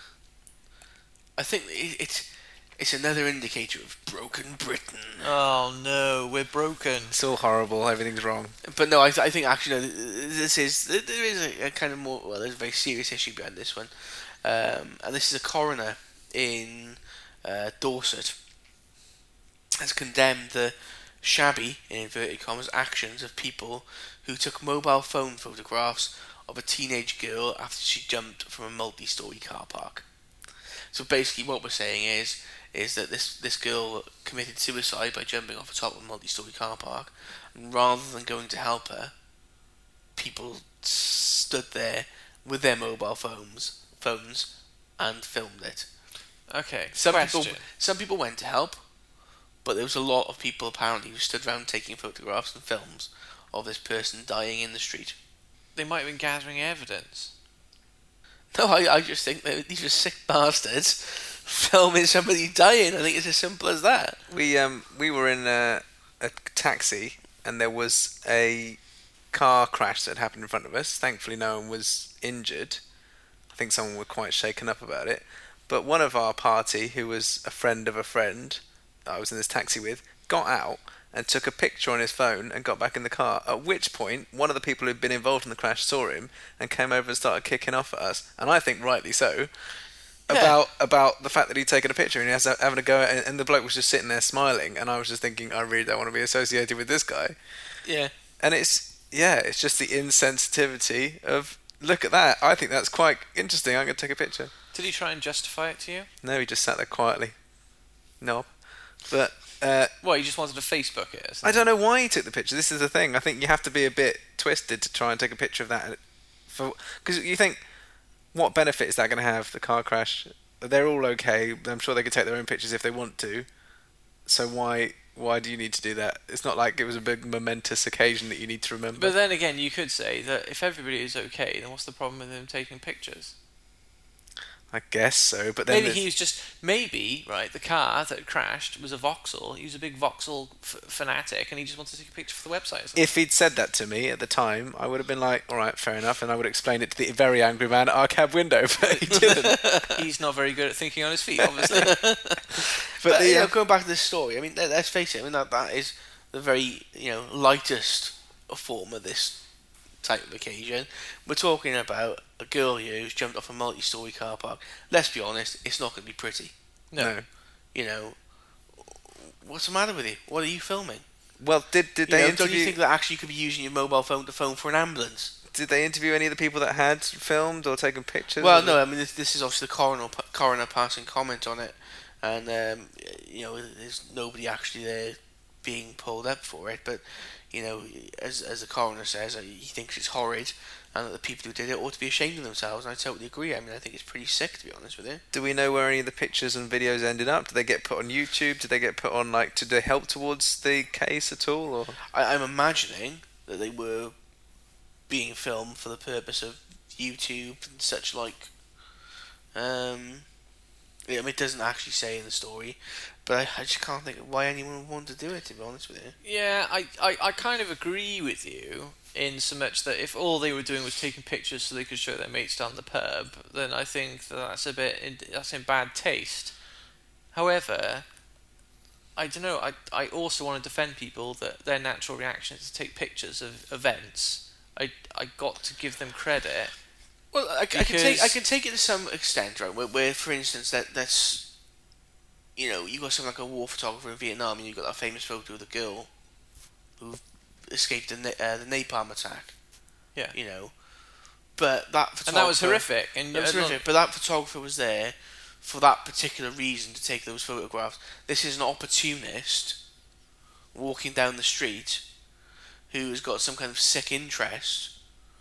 B: I think it, it's it's another indicator of broken Britain.
A: Oh no, we're broken.
C: It's all horrible. Everything's wrong.
B: But no, I, th- I think actually no, th- this is there is a, a kind of more well, there's a very serious issue behind this one, um, and this is a coroner in uh, Dorset has condemned the shabby, in inverted commas, actions of people who took mobile phone photographs of a teenage girl after she jumped from a multi-storey car park. So basically what we're saying is is that this, this girl committed suicide by jumping off the top of a multi-storey car park, and rather than going to help her, people stood there with their mobile phones phones and filmed it.
A: Okay.
B: Some
A: question.
B: people some people went to help, but there was a lot of people apparently who stood around taking photographs and films of this person dying in the street.
A: They might have been gathering evidence.
B: No, I, I just think that these are sick bastards filming somebody dying. I think it's as simple as that.
C: We um we were in a, a taxi, and there was a car crash that happened in front of us. Thankfully, no one was injured. I think someone was quite shaken up about it. But one of our party, who was a friend of a friend that I was in this taxi with, got out and took a picture on his phone and got back in the car. At which point, one of the people who'd been involved in the crash saw him and came over and started kicking off at us, and I think rightly so,
B: Yeah.
C: about about the fact that he'd taken a picture and he was having a go at it, and the bloke was just sitting there smiling, and I was just thinking, I really don't want to be associated with this guy.
B: Yeah.
C: And it's, yeah, it's just the insensitivity of, look at that, I think that's quite interesting, I'm going to take a picture.
A: Did he try and justify it to you?
C: No, he just sat there quietly. Knob. But, uh,
A: Well, he just wanted to Facebook it. Or
C: I
A: something.
C: don't know why he took the picture. This is the thing. I think you have to be a bit twisted to try and take a picture of that. Because you think, what benefit is that going to have, the car crash? They're all okay. I'm sure they could take their own pictures if they want to. So why why do you need to do that? It's not like it was a big momentous occasion that you need to remember.
A: But then again, you could say that if everybody is okay, then what's the problem with him taking pictures?
C: I guess so. But then
A: Maybe
C: there's-
A: he was just maybe right. The car that crashed was a Vauxhall. He was a big Vauxhall f- fanatic, and he just wanted to take a picture for the website. Or something.
C: if he'd said that to me at the time, I would have been like, all right, fair enough, and I would explain it to the very angry man at our cab window, but he didn't.
A: He's not very good at thinking on his feet, obviously.
C: But,
B: But,
C: the,
B: you know,
C: uh,
B: going back to this story, I mean, let- let's face it. I mean, that that is the very you know lightest form of this type of occasion. We're talking about a girl here who's jumped off a multi-story car park. Let's be honest, it's not going to be pretty.
A: No.
C: no.
B: You know, what's the matter with you? What are you filming?
C: Well, did did
B: You
C: they
B: know, don't
C: interview?
B: you think that actually you could be using your mobile phone to phone for an ambulance?
C: Did they interview any of the people that had filmed or taken pictures?
B: Well,
C: Or
B: no,
C: did-
B: I mean this, this is obviously the coroner coroner passing comment on it, and um, you know there's nobody actually there being pulled up for it. But you know, as as the coroner says, uh, he thinks it's horrid, and that the people who did it ought to be ashamed of themselves. And I totally agree. I mean, I think it's pretty sick, to be honest with you.
C: Do we know where any of the pictures and videos ended up? Did they get put on YouTube? Did they get put on, like, did they help towards the case at all? Or
B: I, I'm imagining that they were being filmed for the purpose of YouTube and such like. Um, yeah, I mean, it doesn't actually say in the story, but I, I just can't think of why anyone would want to do it, to be honest with you.
A: Yeah, I, I, I kind of agree with you in so much that if all they were doing was taking pictures so they could show their mates down the pub, then I think that that's a bit in, that's in bad taste. However, I don't know. I I also want to defend people that their natural reaction is to take pictures of events. I I got to give them credit.
B: Well, I, I can take I
A: Because-
B: can take it to some extent, right? Where, where for instance, that that's you know, you got something like a war photographer in Vietnam, and you got that famous photo of the girl who escaped the na- uh, the napalm attack.
A: Yeah.
B: You know, but that photographer,
A: And that was horrific. And
B: That was
A: uh,
B: horrific. But that photographer was there for that particular reason to take those photographs. This is an opportunist walking down the street who has got some kind of sick interest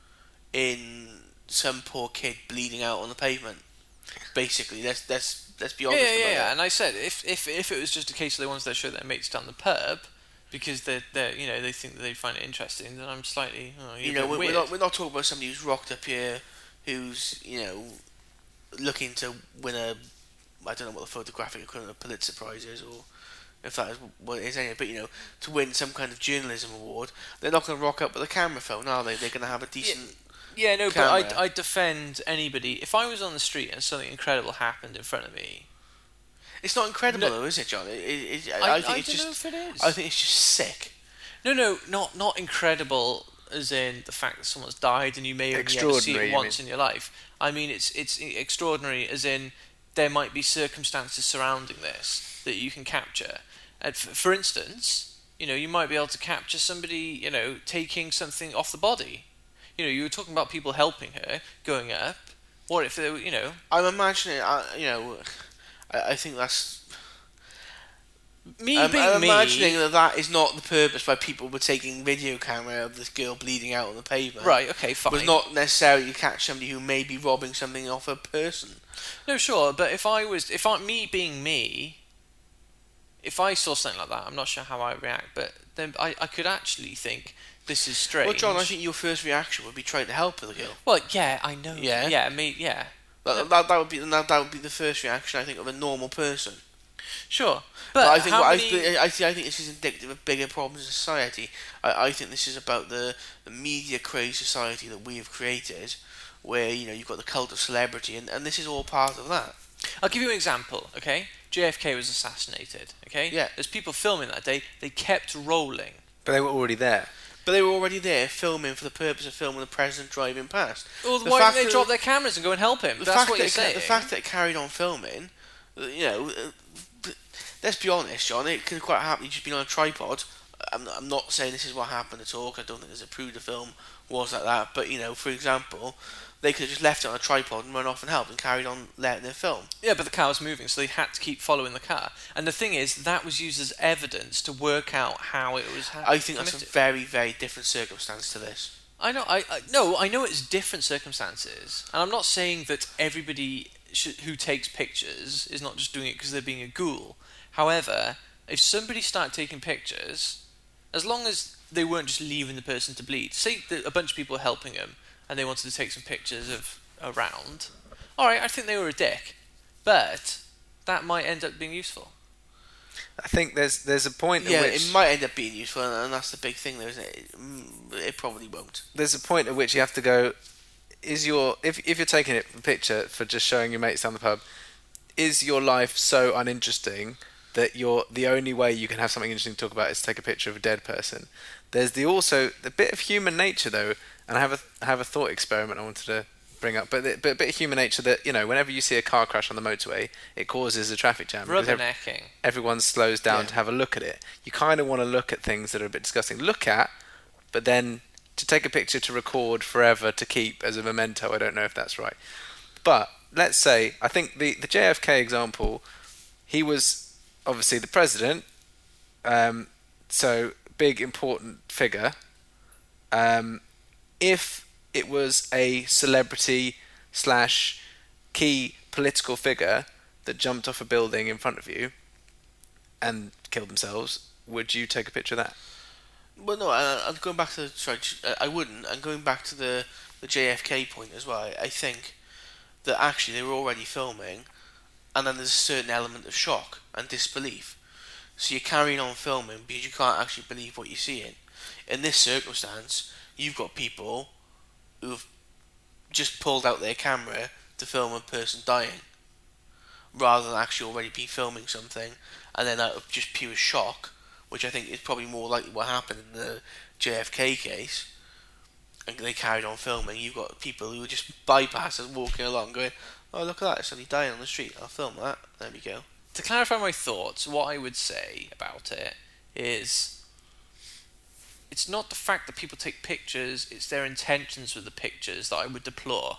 B: in some poor kid bleeding out on the pavement. Basically, let's let's let's be
A: Yeah,
B: honest
A: yeah, yeah,
B: about
A: yeah.
B: it.
A: And I said if, if if it was just a case of they wanted to show their mates down the pub because they're they you know they think that they find it interesting, then I'm slightly oh, you're
B: You
A: a
B: know,
A: bit
B: we're, we're
A: weird.
B: not we're not talking about somebody who's rocked up here, who's you know looking to win a I don't know what the photographic equivalent of Pulitzer Prize is, or if that is what it is anyway. But you know, to win some kind of journalism award, they're not going to rock up with a camera phone, are they? They're going to have a decent.
A: Yeah, no,
B: camera.
A: but I I defend anybody. If I was on the street and something incredible happened in front of me,
B: It's not incredible
A: No.
B: though, is it, John? It, it, it,
A: I,
B: I,
A: I,
B: think it's
A: don't
B: just.
A: know if it is.
B: I think it's just sick.
A: no, no, not not incredible as in the fact that someone's died and you may only ever see
C: Extraordinary,
A: it
C: you
A: once in your life. I mean, it's it's extraordinary as in there might be circumstances surrounding this that you can capture. And f- for instance, you know, you might be able to capture somebody, you know, taking something off the body. You know, you were talking about people helping her, going up. What if they were, you know...
B: I'm imagining, uh, you know, I, I think that's...
A: Me
B: I'm,
A: being
B: I'm
A: me...
B: imagining that that is not the purpose why people were taking video camera of this girl bleeding out on the pavement.
A: Right, okay, fine.
B: Was not necessarily to catch somebody who may be robbing something off a person.
A: No, sure, but if I was... If I, me being me... If I saw something like that, I'm not sure how I react, but then I, I could actually think... This is strange.
B: Well, John, I think your first reaction would be trying to help the girl.
A: Well, yeah, I know.
B: Yeah?
A: Yeah, me, yeah.
B: That, that, that would be that, that would be the first reaction, I think, of a normal person.
A: Sure,
B: But,
A: but,
B: I think
A: how
B: what
A: many...
B: I, I, think, I think this is indicative of bigger problems in society. I, I think this is about the, the media crazed society that we have created, where you know you've got the cult of celebrity, and, and this is all part of that.
A: I'll give you an example, okay? J F K was assassinated, okay?
B: Yeah.
A: There's people filming that day. They kept rolling.
C: But they were already there.
B: But they were already there filming for the purpose of filming the president driving past.
A: Well,
B: The
A: why
B: fact
A: didn't they
B: that-
A: drop their cameras and go and help him?
B: The
A: That's
B: fact
A: what
B: that
A: you're
B: it, ca-
A: saying.
B: the fact that it carried on filming, uh, you know, uh, let's be honest, John. It could quite happily just been on a tripod. I'm, I'm not saying this is what happened at all. 'Cause I don't think there's a proof the film was like that. But you know, for example, they could have just left it on a tripod and run off and helped and carried on letting their film.
A: Yeah, but the car was moving, so they had to keep following the car. And the thing is, that was used as evidence to work out how it was happening.
B: I think that's a very, very different circumstance to this.
A: I know. I, I no. I know it's different circumstances, and I'm not saying that everybody sh- who takes pictures is not just doing it because they're being a ghoul. However, if somebody started taking pictures, as long as they weren't just leaving the person to bleed, say that a bunch of people were helping them and they wanted to take some pictures of around, all right, I think they were a dick, but that might end up being useful.
C: I think there's there's a point
B: Yeah,
C: at which
B: it might end up being useful, and, and that's the big thing, though, isn't it? Mm, It probably won't.
C: there's a point at which you have to go. Is your if if you're taking it a picture for just showing your mates down the pub, is your life so uninteresting that you're the only way you can have something interesting to talk about is to take a picture of a dead person? There's the also the bit of human nature though, and I have a I have a thought experiment I wanted to bring up, but the, but a bit of human nature that you know whenever you see a car crash on the motorway, it causes a traffic jam. because ev-
A: Rubbernecking.
C: everyone slows down
B: Yeah.
C: to have a look at it. You kind of want to look at things that are a bit disgusting. Look at, but then to take a picture to record forever to keep as a memento. I don't know if that's right, but let's say I think the the J F K example, he was obviously the president, um, so big important figure. Um, if it was a celebrity slash key political figure that jumped off a building in front of you and killed themselves, would you take a picture of that?
B: Well, no, I, I'm going back to the, sorry, I wouldn't. I'm going back to the, the J F K point as well. I, I think that actually they were already filming, and then there's a certain element of shock and disbelief. So you're carrying on filming because you can't actually believe what you're seeing. In this circumstance, you've got people who've just pulled out their camera to film a person dying, rather than actually already be filming something, and then out of just pure shock, which I think is probably more likely what happened in the J F K case, and they carried on filming. You've got people who were just bypassers walking along going, oh look at that, it's somebody dying on the street, I'll film that, there we go.
A: To clarify my thoughts, what I would say about it is it's not the fact that people take pictures, it's their intentions with the pictures that I would deplore.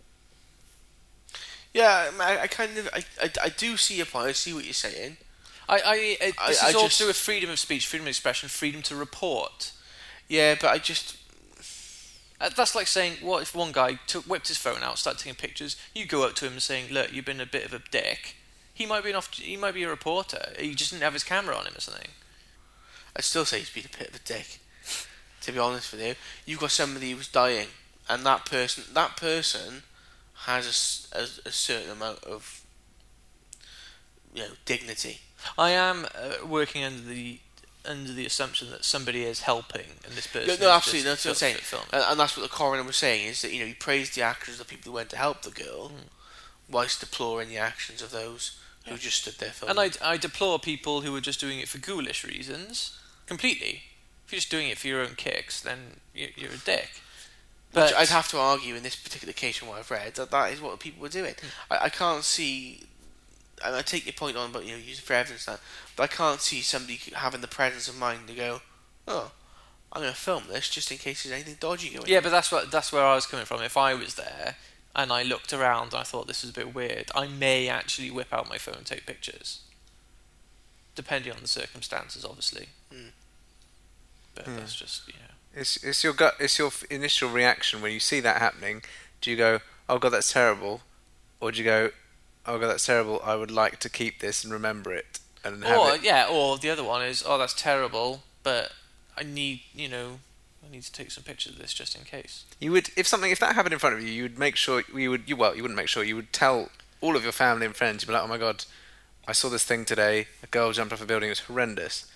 B: Yeah, I, I kind of, I, I, I do see your point, I see what you're saying.
A: I, I, it, this
B: I-
A: is
B: I
A: all
B: just-
A: to do with freedom of speech, freedom of expression, freedom to report.
B: Yeah, but I just,
A: Uh, That's like saying, what if one guy took, whipped his phone out, started taking pictures, you go up to him and saying, look, you've been a bit of a dick. He might be an off, he might be a reporter. He just didn't have his camera on him or something.
B: I'd still say he's been a bit of a dick, to be honest with you. You've got somebody who's dying, and that person, that person has a s- a, a certain amount of, you know, dignity.
A: I am uh, working under the under the assumption that somebody is helping, and this person.
B: No,
A: is
B: no, absolutely,
A: just
B: that's what I'm saying.
A: fil- filming.
B: And, and that's what the coroner was saying, is that, you know, he praised the actions of the people who went to help the girl,
A: Mm.
B: whilst deploring the actions of those who just stood there filming.
A: And I, I deplore people who are just doing it for ghoulish reasons. Completely. If you're just doing it for your own kicks, then you're, you're a dick. But
B: Which I'd have to argue in this particular case from what I've read that that is what people were doing.
A: Mm.
B: I, I can't see and I take your point on about you know using for evidence that, but I can't see somebody having the presence of mind to go, oh, I'm going to film this just in case there's anything dodgy going.
A: Yeah, but that's what that's where I was coming from. If I was there and I looked around and I thought this was a bit weird, I may actually whip out my phone and take pictures, depending on the circumstances, obviously.
B: Mm.
A: But
C: Mm.
A: that's just you know.
C: It's it's your gut. It's your f- initial reaction when you see that happening. Do you go, "Oh God, that's terrible," or do you go, "Oh God, that's terrible. I would like to keep this and remember it and have
A: Or
C: it."
A: yeah, or the other one is, oh, that's terrible, but I need you know, I need to take some pictures of this just in case.
C: You would, if something, if that happened in front of you, you would make sure you would. You well, you wouldn't make sure. You would tell all of your family and friends. You'd be like, "Oh my God, I saw this thing today. A girl jumped off a building. It was horrendous."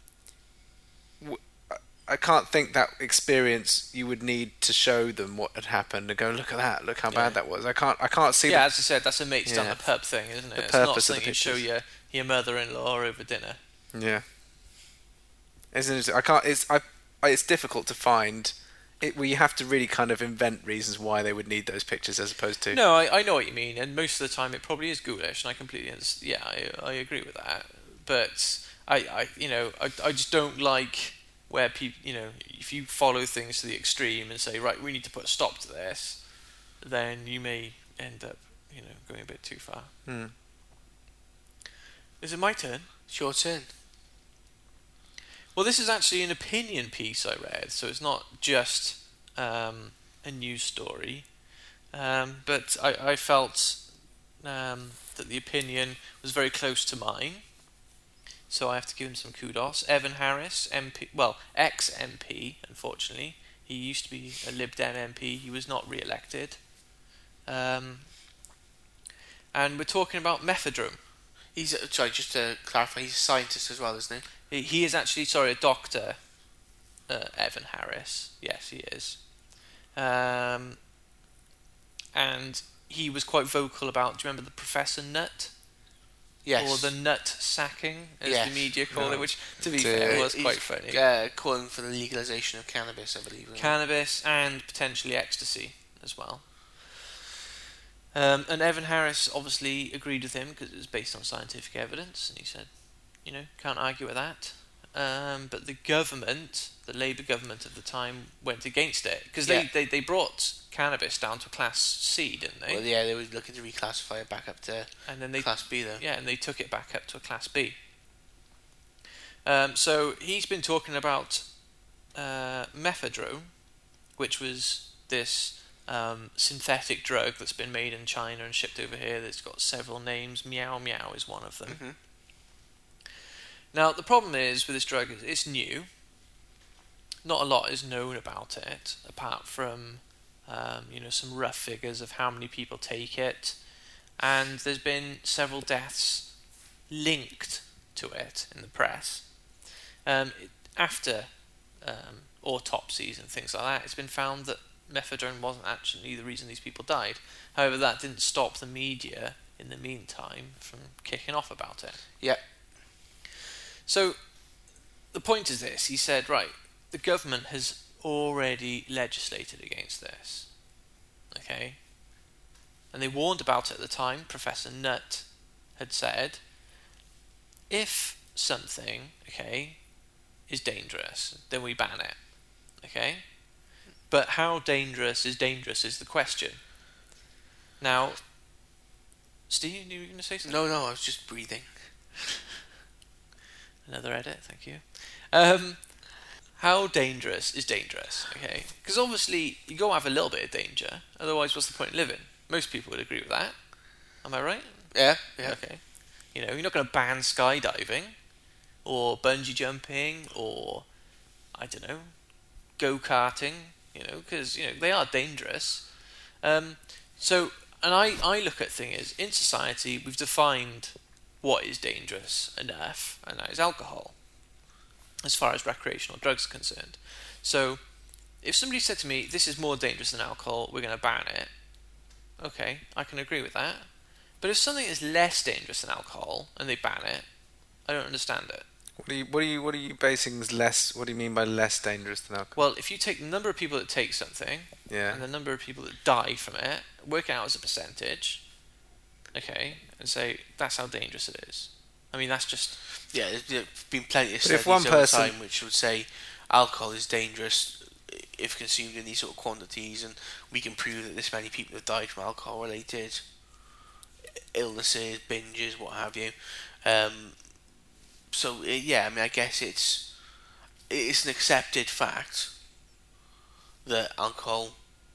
C: W- I can't think that experience you would need to show them what had happened and go, look at that, look how
A: Yeah.
C: bad that was. I can't, I can't see.
A: Yeah,
C: the,
A: as I said, that's a mates down
C: Yeah.
A: the pub thing, isn't it?
C: The
A: It's not
C: purpose of the
A: something you show
C: pictures.
A: your your mother-in-law over dinner.
C: Yeah, isn't it? I can't. It's I. I- It's difficult to find. It where you have to really kind of invent reasons why they would need those pictures as opposed to.
A: No, I, I know what you mean, and most of the time it probably is ghoulish, and I completely understand. Yeah, I, I agree with that. But I, I you know, I, I just don't like where people, you know, if you follow things to the extreme and say, right, we need to put a stop to this, then you may end up, you know, going a bit too far.
C: Hmm.
A: Is it my turn?
B: It's your turn.
A: Well, this is actually an opinion piece I read, so it's not just um, a news story. Um, but I, I felt um, that the opinion was very close to mine, so I have to give him some kudos. Evan Harris, M P, well, ex-M P, unfortunately. He used to be a Lib Dem M P. He was not re-elected. Um, and we're talking about methadone.
B: He's uh, sorry, just to clarify, he's a scientist as well, isn't he?
A: He, he is actually, sorry, a doctor, uh, Evan Harris. Yes, he is. Um, and he was quite vocal about, do you remember the Professor Nut?
B: Yes.
A: Or the nut sacking, as
B: Yes.
A: the media call
C: No.
A: it, which, to be
C: To-
A: fair, was
B: He's,
A: quite funny.
B: Uh, calling for the legalization of cannabis, I believe. isn't he?
A: Cannabis and potentially ecstasy as well. Um, and Evan Harris obviously agreed with him because it was based on scientific evidence, and he said, you know, can't argue with that. Um, but the government, the Labour government at the time, went against it because
B: Yeah.
A: they, they, they brought cannabis down to Class C, didn't they?
B: Well, yeah, they were looking to reclassify it back up to
A: and then they
B: Class B, though.
A: Yeah, and they took it back up to a Class B. Um, so he's been talking about uh, methadone, which was this um, synthetic drug that's been made in China and shipped over here. That's got several names. Meow Meow is one of them.
B: Mhm.
A: Now the problem is with this drug is it's new. Not a lot is known about it, apart from um, you know some rough figures of how many people take it, and there's been several deaths linked to it in the press. Um, it- after um, autopsies and things like that, it's been found that methadone wasn't actually the reason these people died. However, that didn't stop the media in the meantime from kicking off about it.
B: Yeah.
A: So the point is this: he said, right, the government has already legislated against this. Okay, and they warned about it at the time. Professor Nutt had said, if something, okay, is dangerous, then we ban it. Okay? But how dangerous is dangerous is the question. Now, Steve, you were going to say something?
B: No, no, I was just breathing.
A: Another edit, thank you. Um, how dangerous is dangerous? Okay? Because obviously, you got to have a little bit of danger, otherwise what's the point in living? Most people would agree with that. Am I right?
B: Yeah, yeah.
A: Okay. You know, you're not going to ban skydiving, or bungee jumping, or, I don't know, go-karting, you know, because, you know, they are dangerous. Um, so, and I, I look at thing is, in society, we've defined what is dangerous enough, and that is alcohol, as far as recreational drugs are concerned. So, if somebody said to me, this is more dangerous than alcohol, we're going to ban it, okay, I can agree with that. But if something is less dangerous than alcohol, and they ban it, I don't understand it.
C: What are you? What are you? What are you basing as less? What do you mean by less dangerous than alcohol?
A: Well, if you take the number of people that take something,
C: Yeah.
A: and the number of people that die from it, work it out as a percentage, okay, and say that's how dangerous it is. I mean, that's just
B: Yeah, there's there's been plenty of
C: But if
B: studies
C: one
B: over
C: person-
B: time which would say alcohol is dangerous if consumed in these sort of quantities, and we can prove that this many people have died from alcohol-related illnesses, binges, what have you. Um, so uh, yeah, I mean, I guess it's it's an accepted fact that alcohol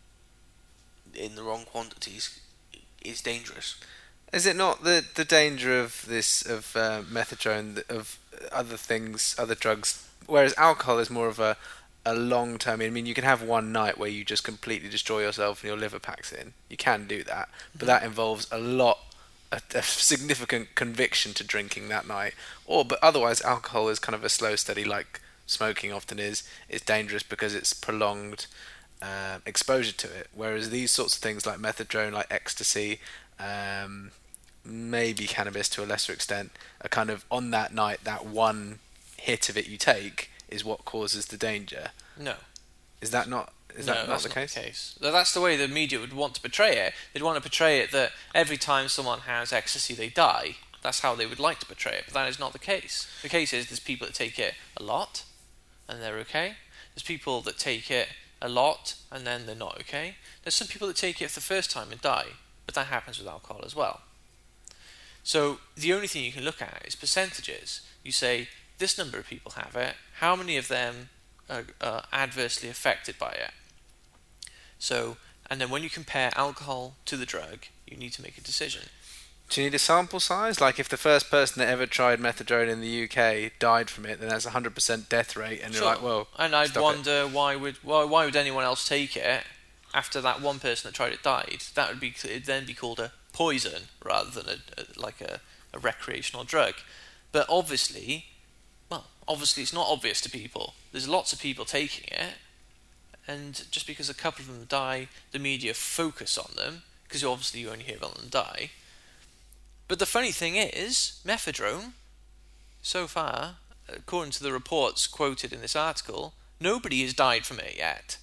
B: in the wrong quantities is dangerous.
C: Is it not the the danger of this of uh, methadone, of other things, other drugs? Whereas alcohol is more of a a long term. I mean, you can have one night where you just completely destroy yourself and your liver packs in. You can do that, but that involves a lot, a, a significant conviction to drinking that night. Or, but otherwise, alcohol is kind of a slow, steady, like smoking often is. It's dangerous because it's prolonged uh, exposure to it. Whereas these sorts of things like methadone, like ecstasy, um, maybe cannabis to a lesser extent, are kind of on that night, that one hit of it you take is what causes the danger.
A: no.
C: Is that not? Is
A: no,
C: that not
A: that's
C: the
A: not
C: case?
A: the case. Th- That's the way the media would want to portray it. They'd want to portray it that every time someone has ecstasy, they die. That's how they would like to portray it, but that is not the case. The case is there's people that take it a lot, and they're okay. There's people that take it a lot, and then they're not okay. There's some people that take it for the first time and die, but that happens with alcohol as well. So the only thing you can look at is percentages. You say, this number of people have it, how many of them are, are adversely affected by it? So, and then when you compare alcohol to the drug, you need to make a decision.
C: Do you need a sample size? Like if the first person that ever tried methadone in the U K died from it, then that's a one hundred percent death rate, and
A: Sure.
C: you're like, well,
A: And I'd
C: stop it.
A: wonder why would why, why would anyone else take it after that one person that tried it died? That would be it'd then be called a poison rather than a, a like a, a recreational drug. But obviously, well, obviously it's not obvious to people. There's lots of people taking it, and just because a couple of them die, the media focus on them because obviously you only hear about them die. But the funny thing is, methadone, so far, according to the reports quoted in this article, nobody has died from it yet.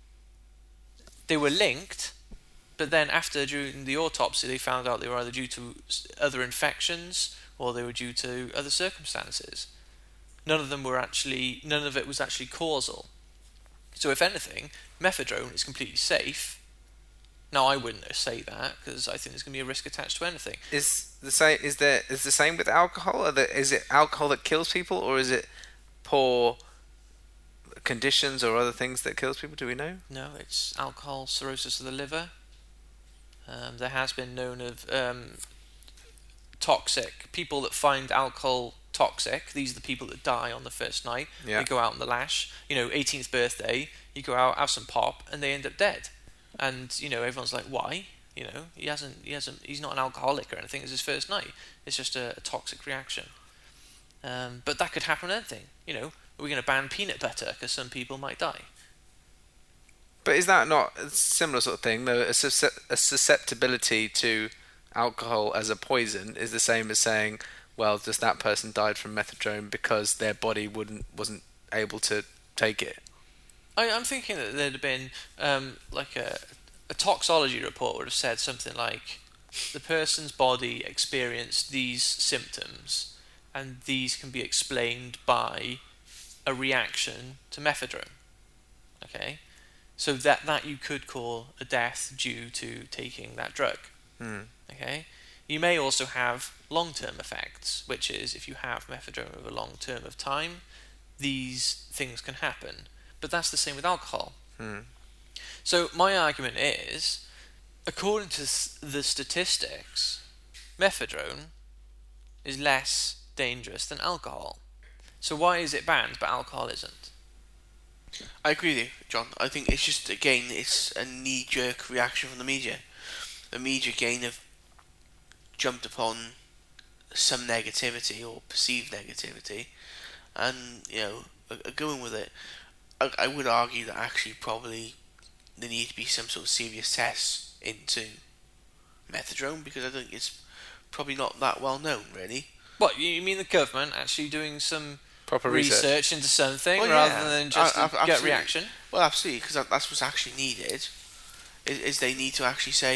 A: They were linked, but then after during the autopsy they found out they were either due to other infections or they were due to other circumstances. None of them were actually, none of it was actually causal. So if anything, methadone is completely safe. Now I wouldn't say that because I think there's going to be a risk attached to anything.
C: Is the same? Is there is the same with alcohol? Are there, is it alcohol that kills people, or is it poor conditions or other things that kills people? Do we know?
A: No, it's alcohol cirrhosis of the liver. Um, there has been known of um, toxic people that find alcohol toxic. These are the people that die on the first night.
C: Yeah.
A: They go out on the lash. You know, eighteenth birthday. You go out, have some pop, and they end up dead. And you know, everyone's like, why? You know, he hasn't, he hasn't, he's not an alcoholic or anything. It's his first night. It's just a, a toxic reaction. Um, but that could happen with anything. You know, are we going to ban peanut butter because some people might die?
C: But is that not a similar sort of thing? Though a, susce- a susceptibility to alcohol as a poison is the same as saying, well, just that person died from methadone because their body wouldn't wasn't able to take it.
A: I, I'm thinking that there'd have been um, like a, a toxology report would have said something like the person's body experienced these symptoms and these can be explained by a reaction to methadone. Okay, so that that you could call a death due to taking that drug.
C: Hmm.
A: Okay, you may also have long-term effects, which is if you have methadone over a long term of time, these things can happen. But that's the same with alcohol.
C: Hmm.
A: So my argument is, according to the statistics, methadone is less dangerous than alcohol. So why is it banned but alcohol isn't?
B: I agree with you, John. I think it's just, again, it's a knee-jerk reaction from the media. The media, again, have jumped upon some negativity or perceived negativity and, you know, are, are going with it. I, I would argue that actually probably there need to be some sort of serious tests into methadone because I think it's probably not that well known, really.
A: What, you mean the government actually doing some
C: Proper
A: research,
C: research.
A: into something
B: Well,
A: rather
B: yeah.
A: than just
B: I- I-
A: a gut
B: absolutely.
A: reaction?
B: Well, absolutely, because that, that's what's actually needed. Is, is they need to actually say,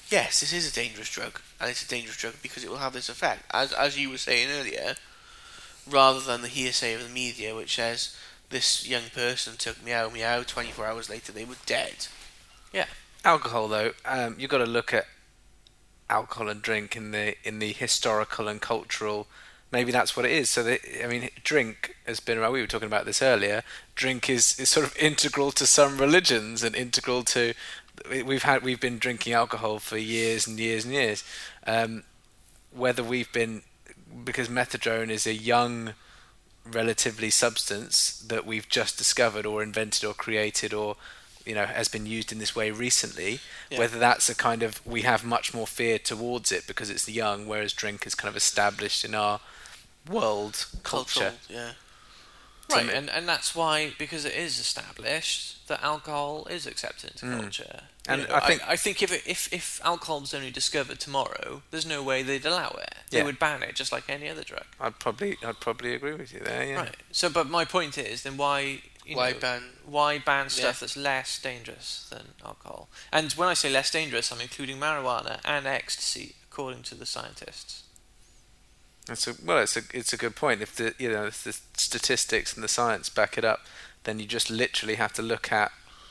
B: yes, this is a dangerous drug, and it's a dangerous drug because it will have this effect. As as you were saying earlier, rather than the hearsay of the media, which says this young person took meow meow, twenty-four hours later they were dead.
C: Alcohol, though, um, you've got to look at alcohol and drink in the in the historical and cultural. Maybe that's what it is. So, the, I mean, drink has been around. We were talking about this earlier. Drink is, is sort of integral to some religions and integral to. We've had we've been drinking alcohol for years and years and years. Um, whether we've been because methadone is a young, relatively substance that we've just discovered or invented or created or you know has been used in this way recently.
B: Yeah.
C: Whether that's a kind of we have much more fear towards it because it's young, whereas drink is kind of established in our world culture.
B: Cultural, yeah.
A: Right,
C: me-
A: and, and that's why, because it is established, that alcohol is accepted into
C: Mm.
A: culture. You
C: And
A: know,
C: I think-
A: I, I think if, it, if if alcohol was only discovered tomorrow, there's no way they'd allow it. They
C: Yeah.
A: would ban it just like any other drug.
C: I'd probably I'd probably agree with you there. Yeah.
A: Right. So, but my point is, then why you
B: Why
A: know,
B: ban?
A: why ban stuff
B: Yeah.
A: that's less dangerous than alcohol? And when I say less dangerous, I'm including marijuana and ecstasy, according to the scientists.
C: That's a, well, it's a it's a good point. If the you know if the statistics and the science back it up, then you just literally have to look at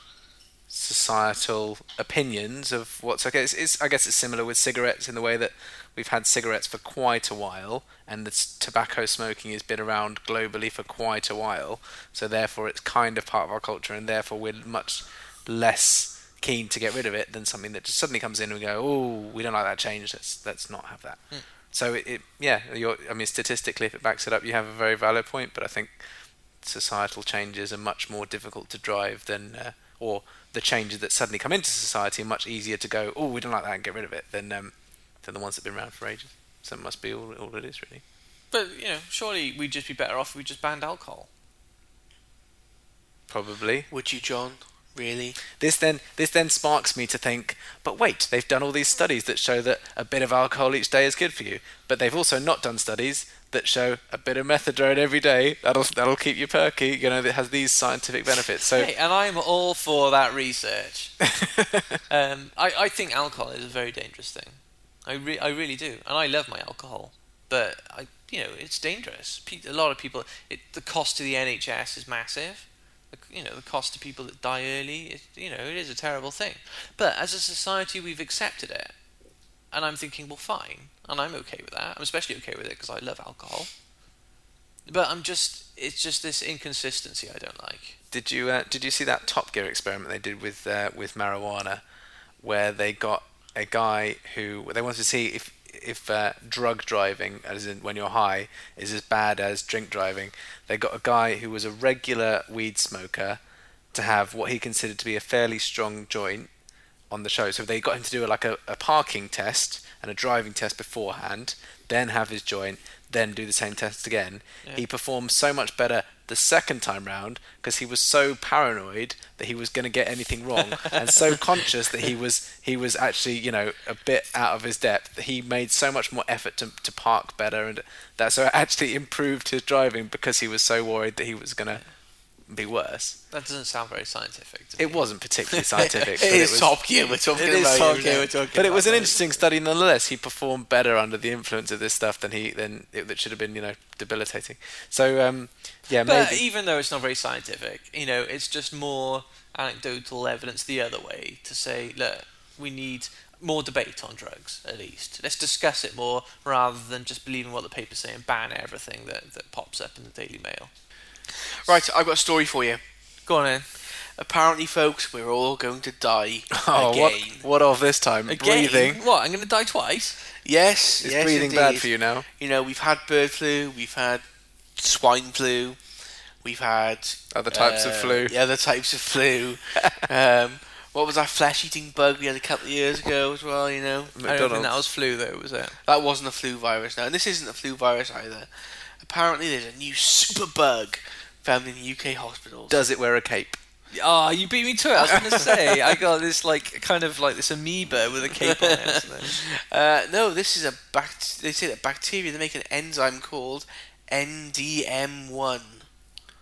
C: societal opinions of what's okay. It's, it's I guess it's similar with cigarettes in the way that we've had cigarettes for quite a while, and the s- tobacco smoking has been around globally for quite a while. So therefore, it's kind of part of our culture, and therefore we're much less keen to get rid of it than something that just suddenly comes in and we go, oh, we don't like that change. Let's let's not have that.
A: Mm.
C: So it, it yeah, you're, I mean, statistically, if it backs it up, you have a very valid point. But I think societal changes are much more difficult to drive than, uh, or the changes that suddenly come into society are much easier to go, oh, we don't like that and get rid of it than um, than the ones that've been around for ages. So it must be all all it is really.
A: But you know, surely we'd just be better off if we just banned alcohol.
C: Probably.
B: Would you, John? Really?
C: This then this then sparks me to think, but wait, they've done all these studies that show that a bit of alcohol each day is good for you, but they've also not done studies that show a bit of methadone every day that'll that'll keep you perky. You know, that has these scientific benefits. So
A: Hey, and I'm all for that research. um, I, I think alcohol is a very dangerous thing. I re- I really do, and I love my alcohol. But I, you know, it's dangerous. Pe- a lot of people. It, the cost to the N H S is massive. The, you know, the cost to people that die early. Is, you know, it is a terrible thing. But as a society, we've accepted it, and I'm thinking, well, fine, and I'm okay with that. I'm especially okay with it because I love alcohol. But I'm just, it's just this inconsistency I don't like.
C: Did you uh, did you see that Top Gear experiment they did with uh, with marijuana, where they got a guy who they wanted to see if if uh, drug driving, as in when you're high, is as bad as drink driving. They got a guy who was a regular weed smoker to have what he considered to be a fairly strong joint on the show. So they got him to do like a, a parking test and a driving test beforehand, then have his joint, then do the same test again.
A: Yeah.
C: He performed so much better the second time round because he was so paranoid that he was going to get anything wrong and so conscious that he was he was actually, you know, a bit out of his depth that he made so much more effort to to park better, and that so it actually improved his driving because he was so worried that he was going to be worse.
A: That doesn't sound very scientific to me.
C: It wasn't particularly scientific.
B: It
C: but
B: is
C: was,
B: Top Gear we're talking
C: it
B: about.
C: is Top
B: here,
C: Gear
B: isn't
C: we're
B: it?
C: talking But it was an interesting study nonetheless. He performed better under the influence of this stuff than he than it that should have been, you know, debilitating. So um, yeah,
A: But
C: maybe
A: even though it's not very scientific, you know, it's just more anecdotal evidence the other way to say, look, we need more debate on drugs, at least. Let's discuss it more rather than just believing what the papers say and ban everything that, that pops up in the Daily Mail.
B: Right, I've got a story for you.
A: Go on in.
B: Apparently, folks, we're all going to die
C: oh,
B: again.
C: what what of this time?
A: Again?
C: Breathing.
A: What, I'm going to die twice?
B: Yes,
C: Is
B: yes,
C: breathing
B: indeed.
C: bad for you now?
B: You know, we've had bird flu, we've had swine flu, we've had
C: Other types of
B: uh,
C: flu.
B: Yeah, other types of flu. um, what was that flesh-eating bug we had a couple of years ago as well? You know,
A: I don't think that was flu, though, was it?
B: that wasn't a flu virus. Now, and this isn't a flu virus either. Apparently, there's a new super bug found in U K hospitals.
C: Does it wear a cape?
A: Oh, you beat me to it. I was going to say, I got this, like, kind of like this amoeba with a cape on it. So.
B: Uh, no, this is a bact- they say that bacteria, they make an enzyme called N D M one.
A: Oh,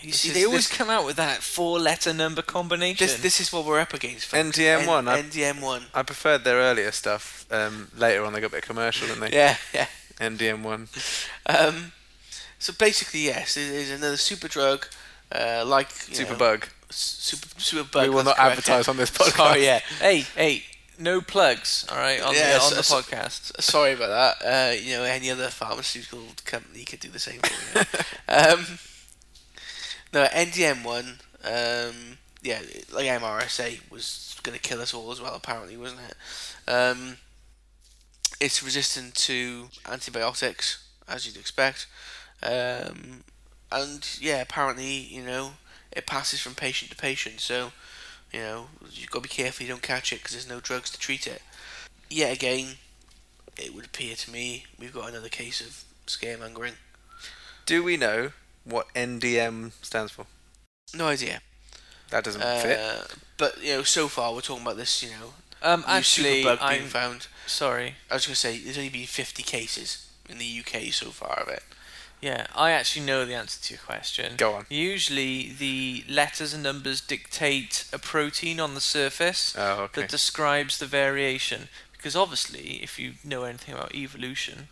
A: You
B: This
A: see,
B: is-
A: they always
B: this-
A: come out with that four-letter number combination.
B: This this is what we're up against. folks.
C: N D M one, I-
B: N D M one.
C: I preferred their earlier stuff. Um, later on, they got a bit commercial, didn't they?
B: Yeah, yeah.
C: N D M one.
B: Um, so basically, yes, it is another super drug, uh, like you
C: Super
B: know,
C: bug.
B: s- super super bug.
C: We will
B: that's
C: not
B: correct,
C: advertise
B: yeah.
C: on this podcast.
B: Sorry, yeah.
A: Hey, hey, no plugs, all right, on
B: Yeah,
A: the, on
B: so-
A: the
B: so-
A: podcast.
B: Sorry about that. Uh, you know, any other pharmaceutical company could do the same thing. You know? um, no, N D M one. Um, yeah, like M R S A was going to kill us all as well. Apparently, wasn't it? Um, it's resistant to antibiotics, as you'd expect. Um, and yeah, apparently, you know, it passes from patient to patient. So, you know, you've got to be careful you don't catch it because there's no drugs to treat it. Yet again, it would appear to me we've got another case of scaremongering.
C: Do we know what N D M stands for?
B: No idea.
C: That doesn't
B: Uh,
C: fit.
B: but you know, so far we're talking about this. You know,
A: Um,
B: new
A: actually,
B: superbug being
A: I'm
B: found.
A: sorry.
B: I was going to say there's only been fifty cases in the U K so far of it.
A: Yeah, I actually know the answer to your question.
C: Go on.
A: Usually, the letters and numbers dictate a protein on the surface
C: Oh, okay.
A: that describes the variation. Because obviously, if you know anything about evolution,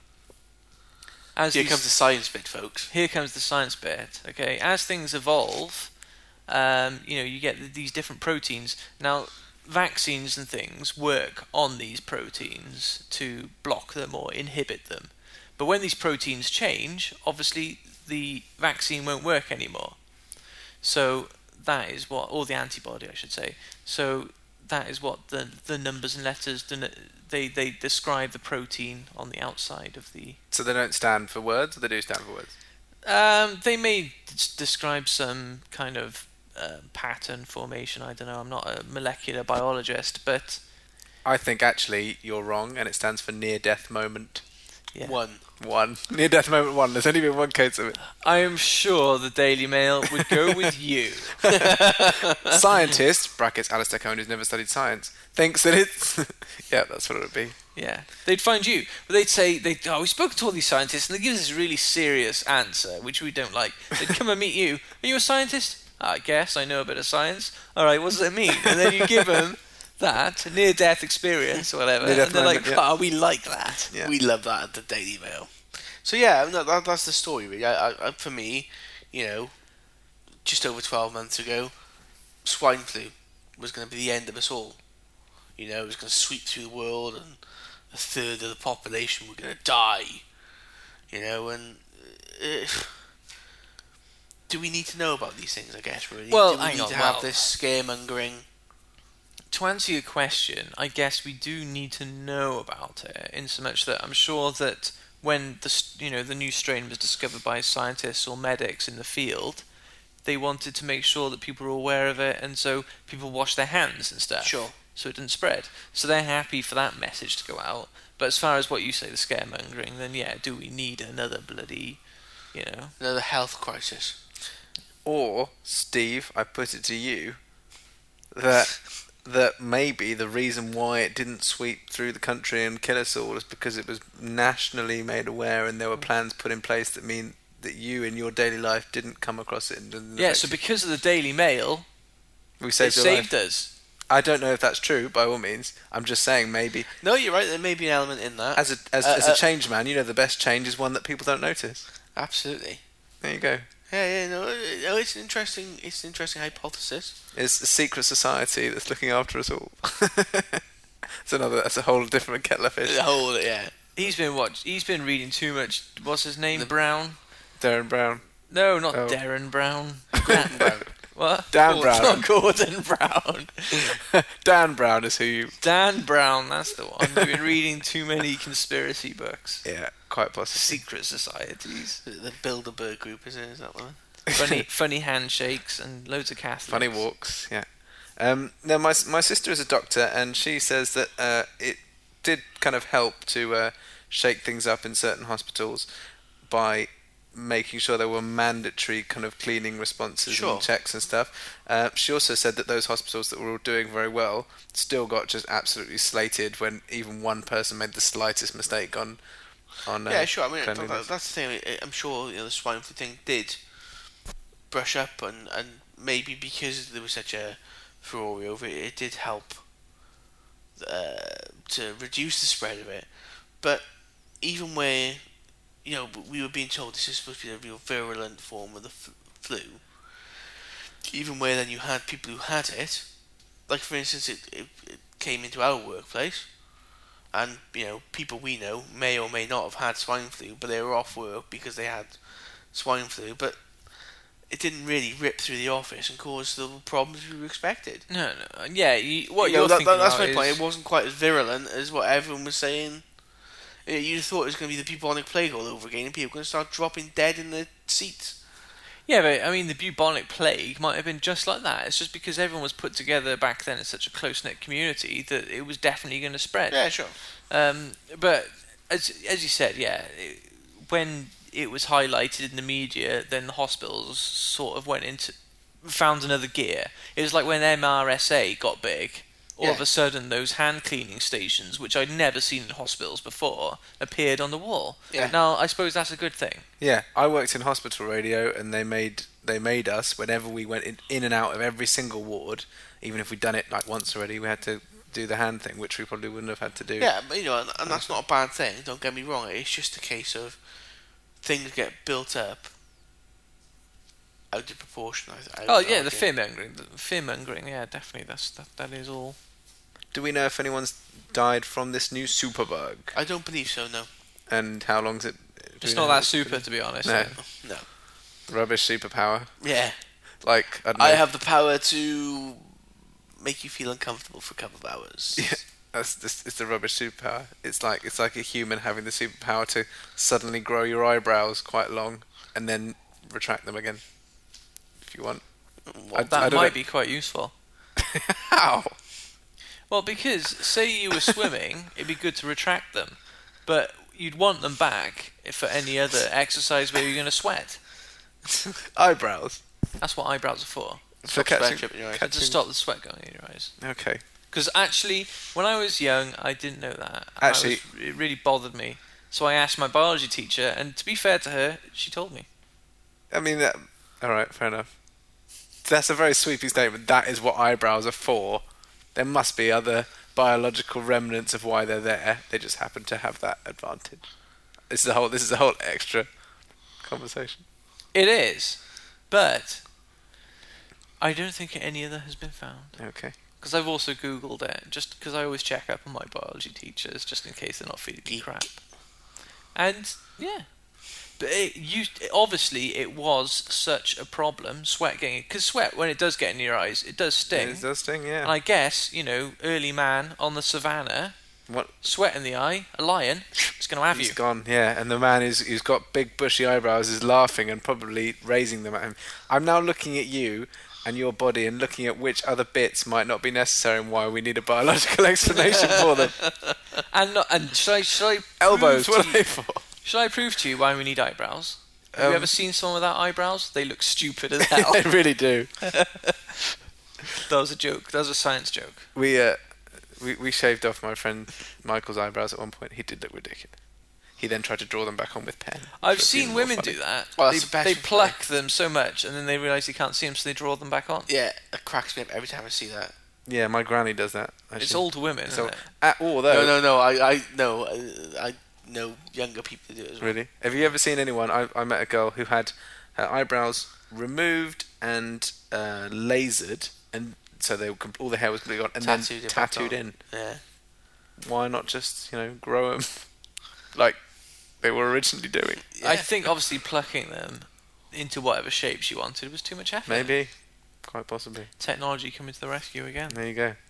A: as
B: Here
A: these-
B: comes the science bit, folks.
A: here comes the science bit. Okay, as things evolve, um, you know, you get th- these different proteins. Now, vaccines and things work on these proteins to block them or inhibit them. But when these proteins change, obviously the vaccine won't work anymore. So that is what, or the antibody, I should say. So that is what the the numbers and letters den- they they describe the protein on the outside of the.
C: So they don't stand for words, or they do stand for words?
A: Um, they may d- describe some kind of uh, pattern formation. I don't know. I'm not a molecular biologist, but
C: I think actually you're wrong, and it stands for near-death moment
A: yeah.
B: One.
C: one. Near-death moment one. There's only been one case of it.
A: I am sure the Daily Mail would go with you.
C: Scientist (brackets Alistair Cohen, who's never studied science) thinks that it's yeah, that's what it would be.
A: Yeah, they'd find you, but they'd say they oh we spoke to all these scientists and they give us this really serious answer which we don't like. They'd come and meet you. Are you a scientist? I guess I know a bit of science. All right, what does that mean? And then you give them that near-death experience or whatever,
C: Near-death
A: and they're
C: moment,
A: like,
C: yeah.
A: "Oh, we like that."
C: Yeah.
B: We love that at the Daily Mail. So yeah, no, that, that's the story. Really. I, I, I- for me, you know, just over twelve months ago, swine flu was going to be the end of us all. You know, it was going to sweep through the world, and a third of the population were going to die. You know, and uh, do we need to know about these things? I guess really.
A: Well,
B: do we
A: hang
B: need
A: on,
B: to have
A: well-
B: this scaremongering?
A: To answer your question, I guess we do need to know about it, in so much that I'm sure that when the s- you know the new strain was discovered by scientists or medics in the field, they wanted to make sure that people were aware of it, and so people washed their hands and stuff,
B: Sure.
A: so it didn't spread. So they're happy for that message to go out. But as far as what you say, the scaremongering, then yeah, do we need another bloody, you know?
B: Another health crisis.
C: Or Steve, I put it to you that that maybe the reason why it didn't sweep through the country and kill us all is because it was nationally made aware, and there were plans put in place that mean that you in your daily life didn't come across it and didn't
A: Yeah.
C: affect
A: So
C: you.
A: because of the Daily Mail,
C: we
A: it
C: saved your
A: saved
C: life.
A: us.
C: I don't know if that's true. By all means, I'm just saying maybe
B: No, you're right. There may be an element in that.
C: as a as,
B: Uh,
C: as
B: uh,
C: a change man, you know the best change is one that people don't notice.
B: Absolutely.
C: There you go.
B: Yeah, yeah, no, uh, no, it's an interesting, it's an interesting hypothesis.
C: It's a secret society that's looking after us all. It's another. That's a whole different kettle of fish.
B: The whole, yeah.
A: He's been watch. He's been reading too much. What's his name?
B: The-
A: Brown.
C: Darren Brown.
A: No, not
C: Oh.
A: Darren Brown.
B: Gordon Brown.
A: What?
C: Dan
A: Gordon-
C: Brown.
A: Not Gordon Brown.
C: Dan Brown is who you.
A: Dan Brown. That's the one. You've been reading too many conspiracy books.
C: Yeah, quite possibly.
A: Secret societies.
B: The, the Bilderberg group, is it? Is that one?
A: Funny, funny handshakes and loads of Catholics.
C: Funny walks, yeah. Um, no, my my sister is a doctor, and she says that uh, it did kind of help to uh, shake things up in certain hospitals by making sure there were mandatory kind of cleaning responses
B: Sure.
C: and checks and stuff. Uh, she also said that those hospitals that were all doing very well still got just absolutely slated when even one person made the slightest mistake on on. Uh,
B: Yeah, sure. I mean, that,
C: cleanliness.
B: that's the thing. I- I'm sure you know the swine flu thing did brush up, and, and maybe because there was such a furore over it, it did help uh, to reduce the spread of it. But even where, you know, we were being told this is supposed to be a real virulent form of the f- flu, even where then you had people who had it, like for instance, it, it, it came into our workplace, and, you know, people we know may or may not have had swine flu, but they were off work because they had swine flu, but it didn't really rip through the office and cause the problems we were expected.
A: No, no, yeah. You, what
B: You know,
A: you're
B: that,
A: thinking
B: that, that's
A: about
B: my
A: is,
B: point. It wasn't quite as virulent as what everyone was saying. You know, you'd thought it was going to be the bubonic plague all over again, and people were going to start dropping dead in their seats.
A: Yeah, but I mean, the bubonic plague might have been just like that. It's just because everyone was put together back then in such a close-knit community that it was definitely going to spread.
B: Yeah, sure.
A: Um, but as as you said, yeah, it, when it was highlighted in the media, then the hospitals sort of went into found another gear. It was like when M R S A got big. All
B: Yeah.
A: of a sudden, those hand cleaning stations, which I'd never seen in hospitals before, appeared on the wall.
B: Yeah.
A: Now, I suppose that's a good thing.
C: Yeah, I worked in hospital radio, and they made they made us whenever we went in, in and out of every single ward, even if we'd done it like once already, we had to do the hand thing, which we probably wouldn't have had to do.
B: Yeah, but you know, and, and that's not a bad thing. Don't get me wrong. It's just a case of things get built up out of proportion. I, I
A: Oh
B: would
A: yeah, the
B: argue.
A: fear mongering, the fear mongering. Yeah, definitely. That's that. That is all.
C: Do we know if anyone's died from this new superbug?
B: I don't believe so. No,
C: And how long's it? do
A: It's
C: we
A: not
C: know
A: that
C: it's
A: super,
C: been-
A: to be honest.
C: No.
B: no.
C: Rubbish superpower.
B: Yeah,
C: Like, I don't know.
B: I have the power to make you feel uncomfortable for a couple of hours.
C: Yeah. That's this, it's the rubbish superpower. It's like it's like a human having the superpower to suddenly grow your eyebrows quite long and then retract them again, if you want.
B: Well,
C: I-
A: That
C: don't
A: might
C: know.
A: be quite useful.
C: How?
A: Well, because say you were swimming, it'd be good to retract them, but you'd want them back for any other exercise where you're going to sweat.
C: Eyebrows.
A: That's what eyebrows are for.
C: For
B: Stop sweat
C: catching,
B: dripping in your eyes.
A: To
C: catching-
A: stop the sweat going in your eyes.
C: Okay.
A: Because actually, when I was young, I didn't know that.
C: Actually-
A: I was, it really bothered me. So I asked my biology teacher, and to be fair to her, she told me.
C: I mean, that, all right, fair enough. That's a very sweeping statement. That is what eyebrows are for. There must be other biological remnants of why they're there. They just happen to have that advantage. This is a whole. This is a whole extra conversation.
A: It is, but I don't think any other has been found.
C: Okay.
A: Because I've also Googled it, just because I always check up on my biology teachers, just in case they're not feeding me crap. And, yeah. But it used, obviously, it was such a problem, sweat getting... Because sweat, when it does get in your eyes, it does sting.
C: It does sting, yeah.
A: And I guess, you know, early man on the savannah,
C: What?
A: sweat in the eye, a lion, it's going to have
C: He's
A: you.
C: gone, yeah. And the man who's, who's got big bushy eyebrows is laughing and probably raising them at him. I'm now looking at you and your body and looking at which other bits might not be necessary and why we need a biological explanation for them.
A: And, not, and should I, should I
C: Elbows,
A: prove
C: what
A: to
C: are
A: you-
C: they for?
A: Should I prove to you why we need eyebrows? Have
C: Um,
A: you ever seen someone without eyebrows? They look stupid as hell.
C: They really do.
A: That was a joke. That was a science joke.
C: We uh, we we shaved off my friend Michael's eyebrows at one point. He did look ridiculous. He then tried to draw them back on with pen.
A: I've
C: which was
A: seen
C: even more
A: women
C: funny.
A: do that.
B: Well,
A: they
B: that's the best
A: they
B: way.
A: pluck them so much, and then they realise they can't see them, so they draw them back on.
B: Yeah, it cracks me up every time I see that.
C: Yeah, my granny does that.
A: It's
C: actually.
A: older women,
C: So,
A: isn't it?
C: uh, although,
B: No, no, no. I, I, no. I, I know younger people do it as well.
C: really, have you ever seen anyone? I I met a girl who had her eyebrows removed and uh, lasered, and so they were com- all the hair was completely gone, and
B: Tattooed
C: then
B: it back
C: tattooed
B: on.
C: in.
B: Yeah.
C: Why not just you know grow them like they were originally doing?
A: I think obviously plucking them into whatever shapes you wanted was too much effort.
C: Maybe, quite possibly.
A: Technology coming to the rescue again.
C: There you go.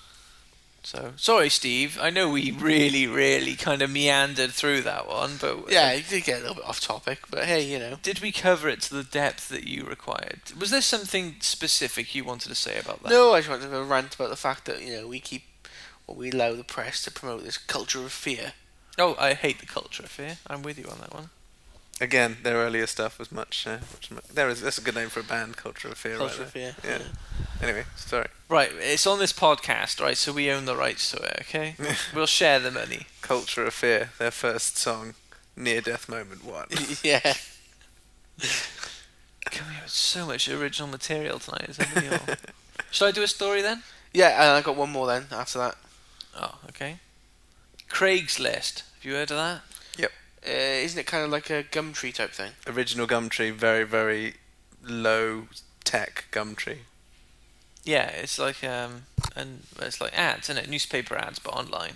A: So sorry, Steve. I know we really, really kind of meandered through that one, but
B: Yeah, you did get a little bit off topic, but hey, you know.
A: did we cover it to the depth that you required? Was there something specific you wanted to say about that?
B: No, I just wanted to rant about the fact that, you know, we keep, or we allow the press to promote this culture of fear.
A: Oh, I hate the culture of fear. I'm with you on that one.
C: Again, their earlier stuff was much. Uh, much, much there is that's a good name for a band, Culture of Fear.
B: Culture
C: right
B: of fear.
C: there. Yeah. Anyway, sorry.
A: Right, it's on this podcast, right? So we own the rights to it, okay? We'll share the money.
C: Culture of Fear, their first song, Near Death Moment One.
B: yeah.
A: Coming up with so much original material tonight. It's unreal. Should I do a story then?
B: Yeah, and I got one more then after that.
A: Oh, okay. Craigslist. Have you heard of that?
B: Uh, isn't it kind of like a Gumtree type thing?
C: Original Gumtree, very, very low tech Gumtree.
A: Yeah, it's like um, and it's like ads, isn't it? Newspaper ads, but online.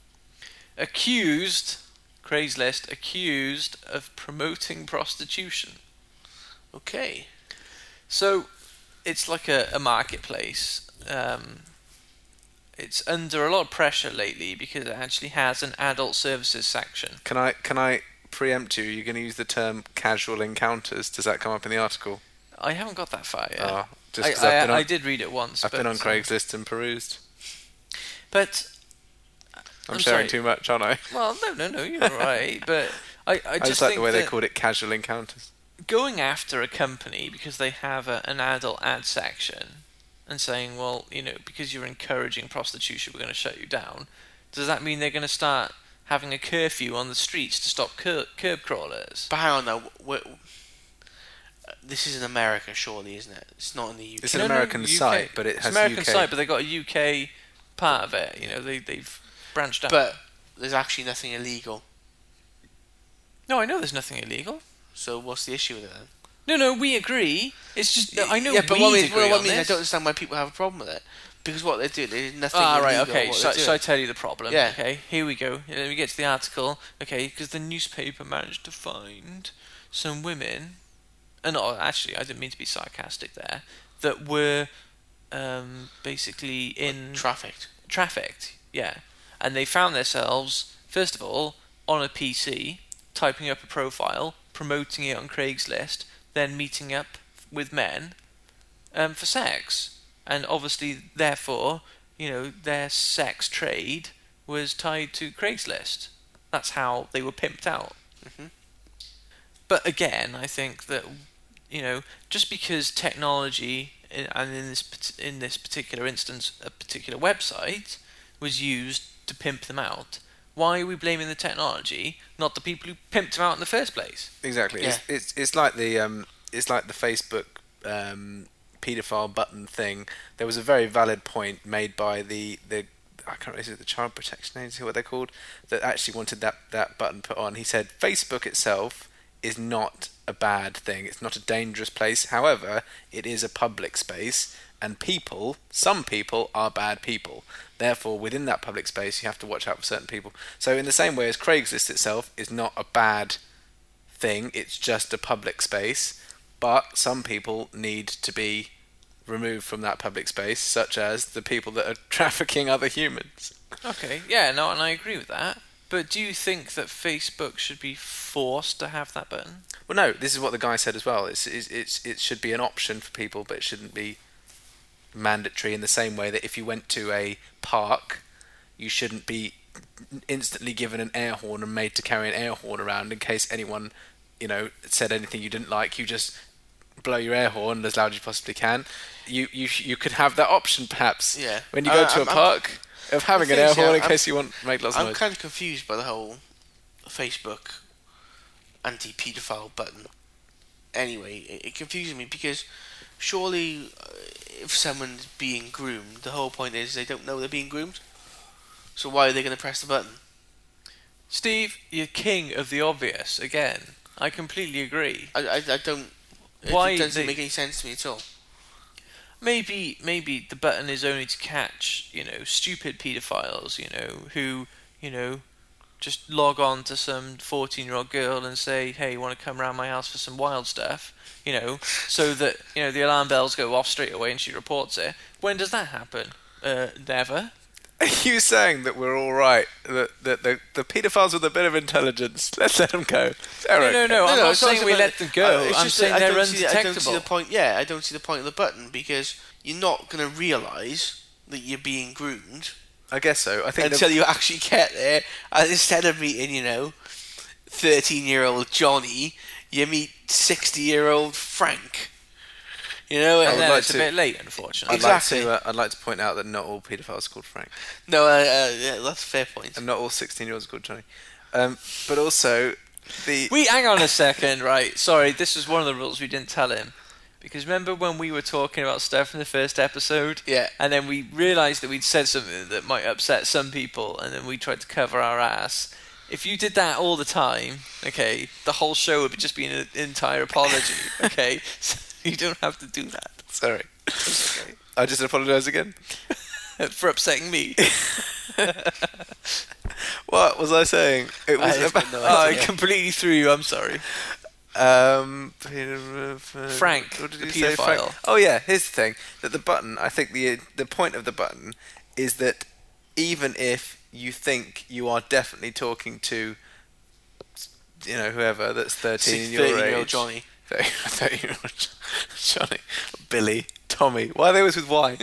A: Accused, Craigslist accused of promoting prostitution.
B: Okay.
A: So, it's like a, a marketplace. Um, it's under a lot of pressure lately because it actually has an adult services section.
C: Can I can I preempt you? You're going to use the term casual encounters. Does that come up in the article?
A: I haven't got that far yet.
C: Oh, just
A: I,
C: 'cause I've
A: I,
C: been on,
A: I did read it once.
C: I've
A: but,
C: been on
A: um,
C: Craigslist and perused.
A: But
C: I'm,
A: I'm
C: sharing
A: sorry.
C: too much, aren't I?
A: Well, no, no, no, you're all right. But I, I just,
C: I just like
A: think
C: the way they
A: that
C: called it casual encounters.
A: going after a company because they have a, an adult ad section and saying, well, you know, because you're encouraging prostitution, we're going to shut you down. Does that mean they're going to start having a curfew on the streets to stop cur- curb crawlers?
B: But hang on now. We're, this is in America, surely, isn't it? It's not in the U K.
C: It's an
A: No, no,
C: American
A: U K.
C: site, but it
A: It's
C: has
A: an American
C: U K.
A: site, but they got a U K part of it. You know, they they've branched out.
B: But there's actually nothing illegal.
A: No, I know there's nothing illegal.
B: So what's the issue with it then?
A: No, no, we agree. It's just I know
B: Yeah, but
A: we
B: what I mean,
A: agree
B: well, what I
A: on
B: mean, I
A: this.
B: don't understand why people have a problem with it. Because what they do, there's nothing
A: Ah,
B: illegal.
A: right, okay.
B: What
A: So,
B: they do.
A: so I tell you the problem.
B: Yeah.
A: Okay, here we go. Let me get to the article. Okay, because the newspaper managed to find some women, and oh, actually, I didn't mean to be sarcastic there, that were um, basically in
B: Trafficked.
A: trafficked. Yeah, and they found themselves first of all on a P C, typing up a profile, promoting it on Craigslist, then meeting up with men um, for sex. And obviously, therefore, you know, their sex trade was tied to Craigslist. That's how they were pimped out.
B: Mhm.
A: But again, I think that, you know, just because technology, in- and in this pat- in this particular instance, a particular website was used to pimp them out, why are we blaming the technology, not the people who pimped them out in the first place?
C: Exactly.
B: Yeah.
C: It's, it's it's like the um it's like the Facebook um, paedophile button thing. There was a very valid point made by the the I can't remember, is it the Child Protection Agency, what they're called, that actually wanted that that button put on. He said Facebook itself is not a bad thing. It's not a dangerous place. However, it is a public space, and people, some people, are bad people. Therefore, within that public space, you have to watch out for certain people. So, in the same way as Craigslist itself is not a bad thing, it's just a public space, but some people need to be removed from that public space, such as the people that are trafficking other humans.
A: Okay, yeah, no, and I agree with that. But do you think that Facebook should be forced to have that button?
C: Well, no, this is what the guy said as well. It's, it's, it's it should be an option for people, but it shouldn't be mandatory in the same way that if you went to a park, you shouldn't be instantly given an air horn and made to carry an air horn around in case anyone, you know, said anything you didn't like. You just blow your air horn as loud as you possibly can. You you you could have that option perhaps.
B: Yeah.
C: When you go
B: Uh,
C: to a
B: I'm- I'm-
C: park of having
B: the
C: an
B: thing
C: air
B: is, yeah,
C: horn in
B: I'm-
C: case you want to make lots of
B: I'm
C: noise.
B: kind of confused by the whole Facebook anti-paedophile button. Anyway, it, it confuses me because surely uh, if someone's being groomed, the whole point is they don't know they're being groomed. So why are they going to press the button?
A: Steve, you're king of the obvious again. I completely agree.
B: I, I, I don't. It,
A: Why
B: it doesn't
A: they-
B: make any sense to me at all.
A: Maybe maybe the button is only to catch, you know, stupid paedophiles, you know, who, you know, just log on to some fourteen-year-old girl and say, hey, you want to come around my house for some wild stuff? You know, so that, you know, the alarm bells go off straight away and she reports it. When does that happen? Uh, never.
C: Are you saying that we're all right? That, that the the paedophiles with a bit of intelligence, let's let them go. They're
A: No, no,
C: okay.
A: no, I'm not
B: it's not
A: saying we
B: about-
A: let them go.
B: uh, it's
A: I'm
B: just
A: saying
B: that I
A: they're
B: don't see the- I don't see
A: undetectable.
B: the point. Yeah, I don't see the point of the button because you're not going to realise that you're being groomed
C: I guess so. I think the-
B: until you actually get there. And instead of meeting, you know, thirteen-year-old Johnny, you meet sixty-year-old Frank. You know,
A: And
B: and
A: then
C: like
A: it's
C: to-
A: a bit late, unfortunately.
C: I'd like
B: Exactly.
C: to. Uh, I'd like to point out that not all paedophiles are called Frank,
B: no, uh, uh, yeah, that's a fair point.
C: and not all sixteen-year-olds are called Johnny. Um, but also, the
A: We hang on a second, right? Sorry, this was one of the rules we didn't tell him. Because remember when we were talking about stuff in the first episode?
B: Yeah.
A: And then we realised that we'd said something that might upset some people, and then we tried to cover our ass. If you did that all the time, okay, the whole show would just be an entire apology, okay? So you don't have to do that.
C: Sorry.
A: Okay.
C: I just apologise again.
A: For upsetting me.
C: What was I saying? It was
B: I have
C: about,
B: no
A: Oh, I
B: idea.
A: completely threw you, I'm sorry.
C: Um,
A: Frank,
C: what did
A: the
C: you say, Frank?
A: paedophile.
C: Oh yeah, here's the thing: that the button. I think the the point of the button is that even if you think you are definitely talking to, you know, whoever that's thirteen your
B: thirteen-year-old
C: age,
B: Johnny.
C: thirteen-year-old Johnny, Billy, Tommy. Why are they always with Y?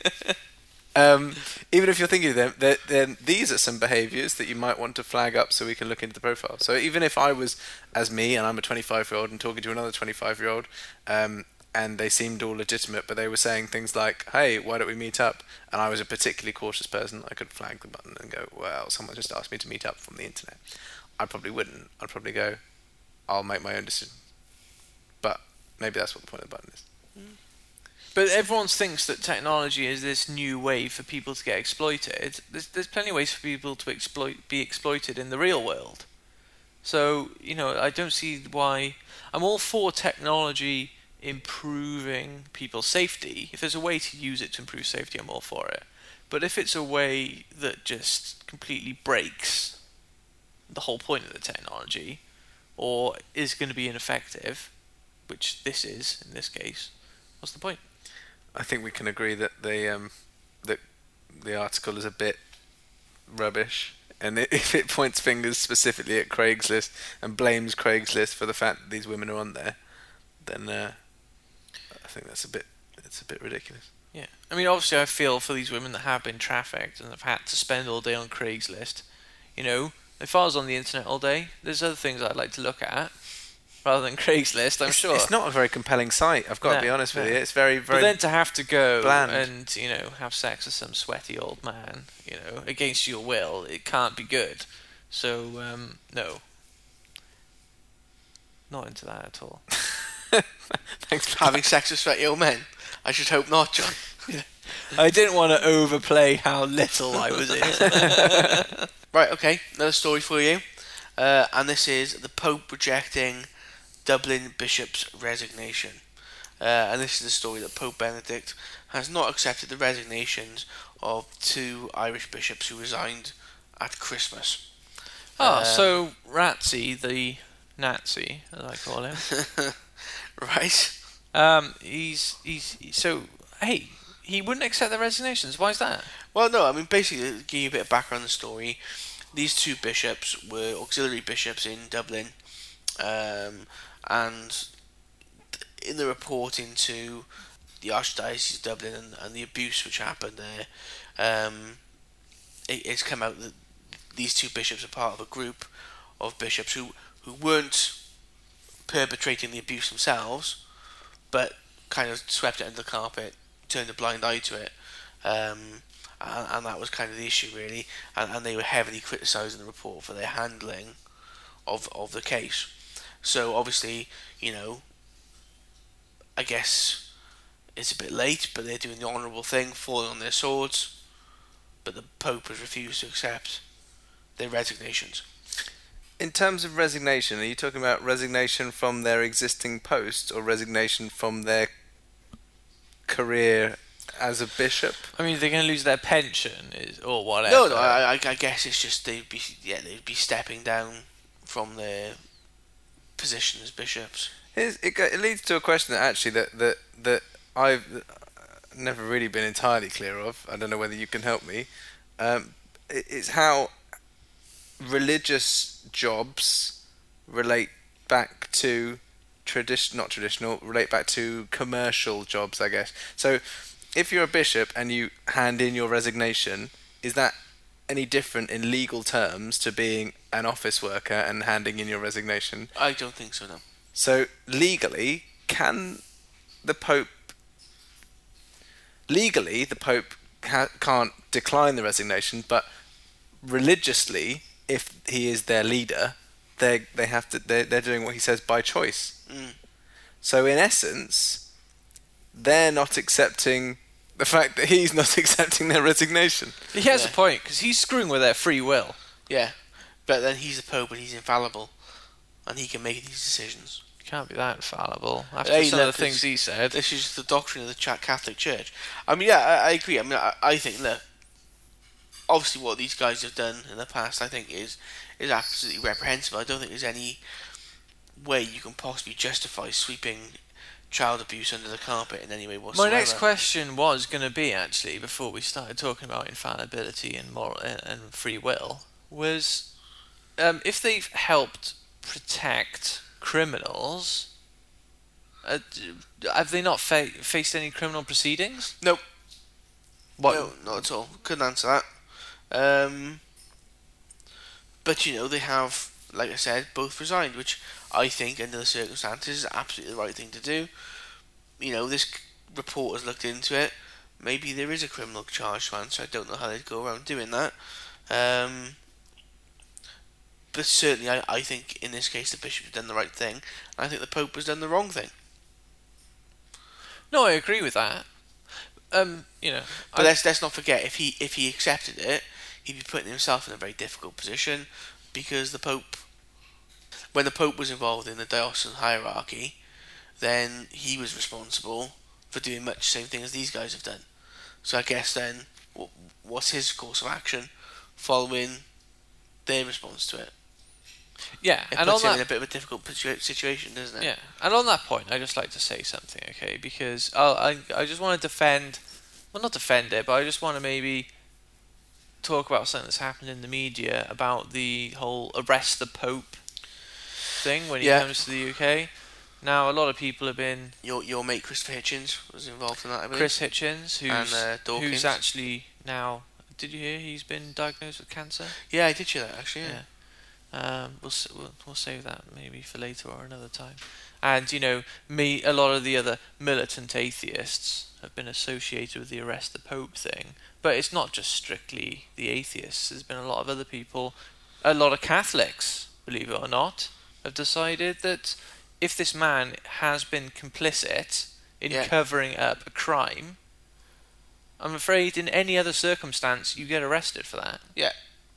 C: Um, even if you're thinking of them, then, then these are some behaviours that you might want to flag up so we can look into the profile. So even if I was as me and I'm a twenty-five-year-old and talking to another twenty-five-year-old, um, and they seemed all legitimate, but they were saying things like, "Hey, why don't we meet up?" and I was a particularly cautious person, I could flag the button and go, "Well, someone just asked me to meet up from the internet." I probably wouldn't. I'd probably go, "I'll make my own decision." But maybe that's what the point of the button is.
A: But everyone thinks that technology is this new way for people to get exploited. There's, there's plenty of ways for people to exploit, be exploited in the real world. So, you know, I don't see why... I'm all for technology improving people's safety. If there's a way to use it to improve safety, I'm all for it. But if it's a way that just completely breaks the whole point of the technology, or is going to be ineffective, which this is, in this case, what's the point?
C: I think we can agree that the um, that the article is a bit rubbish, and it, if it points fingers specifically at Craigslist and blames Craigslist for the fact that these women are on there, then uh, I think that's a bit it's a bit ridiculous.
A: Yeah, I mean, obviously, I feel for these women that have been trafficked and have had to spend all day on Craigslist. You know, if I was on the internet all day, there's other things I'd like to look at rather than Craigslist. I'm
C: it's,
A: sure
C: it's not a very compelling site. I've got
A: No,
C: to be honest with
A: no.
C: you. It's very very.
A: But then to have to go
C: bland.
A: and, you know, have sex with some sweaty old man, you know, against your will, it can't be good. So, um, no. Not into that at all.
C: Thanks for
B: Having sex with sweaty old men. I should hope not, John.
A: I didn't want to overplay how little I was in.
B: Right, okay, another story for you. Uh, and this is the Pope rejecting Dublin Bishop's resignation. Uh, and this is the story that Pope Benedict has not accepted the resignations of two Irish bishops who resigned at Christmas.
A: Oh,
B: Um,
A: so Ratzi, the Nazi, as I call him,
B: Right?
A: um, he's he's so hey, he wouldn't accept the resignations. Why is that?
B: Well, no, I mean, basically, to give you a bit of background on the story, these two bishops were auxiliary bishops in Dublin, um, and in the report into the Archdiocese of Dublin and, and the abuse which happened there, um, it, it's come out that these two bishops are part of a group of bishops who, who weren't perpetrating the abuse themselves, but kind of swept it under the carpet, turned a blind eye to it, um, and, and that was kind of the issue, really. And, and they were heavily criticised in the report for their handling of of the case. So obviously, you know, I guess it's a bit late, but they're doing the honourable thing, falling on their swords. But the Pope has refused to accept their resignations.
C: In terms of resignation, are you talking about resignation from their existing post or resignation from their career as a bishop?
A: I mean, they're going to lose their pension, is or whatever.
B: No, no, I, I, I guess it's just they'd be, yeah, they'd be stepping down from their position as bishops.
C: Here's, it, go- it leads to a question that actually that that that I've never really been entirely clear of. I don't know whether you can help me. Um, it, it's how religious jobs relate back to tradition, not traditional, relate back to commercial jobs, I guess. So, if you're a bishop and you hand in your resignation, is that any different in legal terms to being an office worker and handing in your resignation?
B: I don't think so, no.
C: So legally, can the Pope legally the Pope ca- can't decline the resignation, but religiously, if he is their leader, they they have to they're, they're doing what he says by choice.
B: Mm.
C: So in essence, they're not accepting the fact that he's not accepting their resignation.
A: He has
B: Yeah.
A: a point, because he's screwing with their free will.
B: Yeah, but then he's the Pope and he's infallible, and he can make these decisions.
A: Can't be that infallible after
B: Hey,
A: some of
B: look,
A: the things
B: it's-
A: he said.
B: This is the doctrine of the Ch- Catholic Church. I mean, yeah, I, I agree. I mean, I, I think that obviously what these guys have done in the past, I think, is is absolutely reprehensible. I don't think there's any way you can possibly justify sweeping child abuse under the carpet in any way whatsoever.
A: My next question was going to be, actually, before we started talking about infallibility and moral and, and free will, was um, if they've helped protect criminals, uh, d- have they not fa- faced any criminal proceedings?
B: Nope.
A: What?
B: No, not at all. Couldn't answer that. Um, but you know, they have, like I said, both resigned, which I think, under the circumstances, is absolutely the right thing to do. You know, this c- report has looked into it. Maybe there is a criminal charge to answer. I don't know how they'd go around doing that. Um, but certainly, I, I think in this case the bishop has done the right thing. I think the Pope has done the wrong thing.
A: No, I agree with that. Um, you know,
B: But
A: I-
B: let's let's not forget, if he if he accepted it, he'd be putting himself in a very difficult position, because the Pope, when the Pope was involved in the diocesan hierarchy, then he was responsible for doing much the same thing as these guys have done. So I guess then, wh- what's his course of action following their response to it?
A: yeah,
B: It
A: and on
B: puts him
A: that
B: in a bit of a difficult situa- situation, doesn't it?
A: Yeah, and on that point, I just like to say something, okay? Because I, I, I just want to defend, well, not defend it, but I just want to maybe talk about something that's happened in the media about the whole arrest the Pope thing when he
B: Yeah.
A: comes to the U K. Now, a lot of people have been
B: Your your mate Christopher Hitchens was involved in that, I believe.
A: Chris Hitchens, who's
B: And, uh, Dawkins.
A: who's actually now. Did you hear he's been diagnosed with cancer?
B: Yeah, I did hear that actually. Yeah.
A: Yeah. Um, we'll, s- we'll we'll save that maybe for later or another time. And you know, me, a lot of the other militant atheists have been associated with the arrest the Pope thing, but it's not just strictly the atheists. There's been a lot of other people, a lot of Catholics, believe it or not, have decided that if this man has been complicit in
B: Yeah.
A: covering up a crime, I'm afraid in any other circumstance you get arrested for that.
B: Yeah.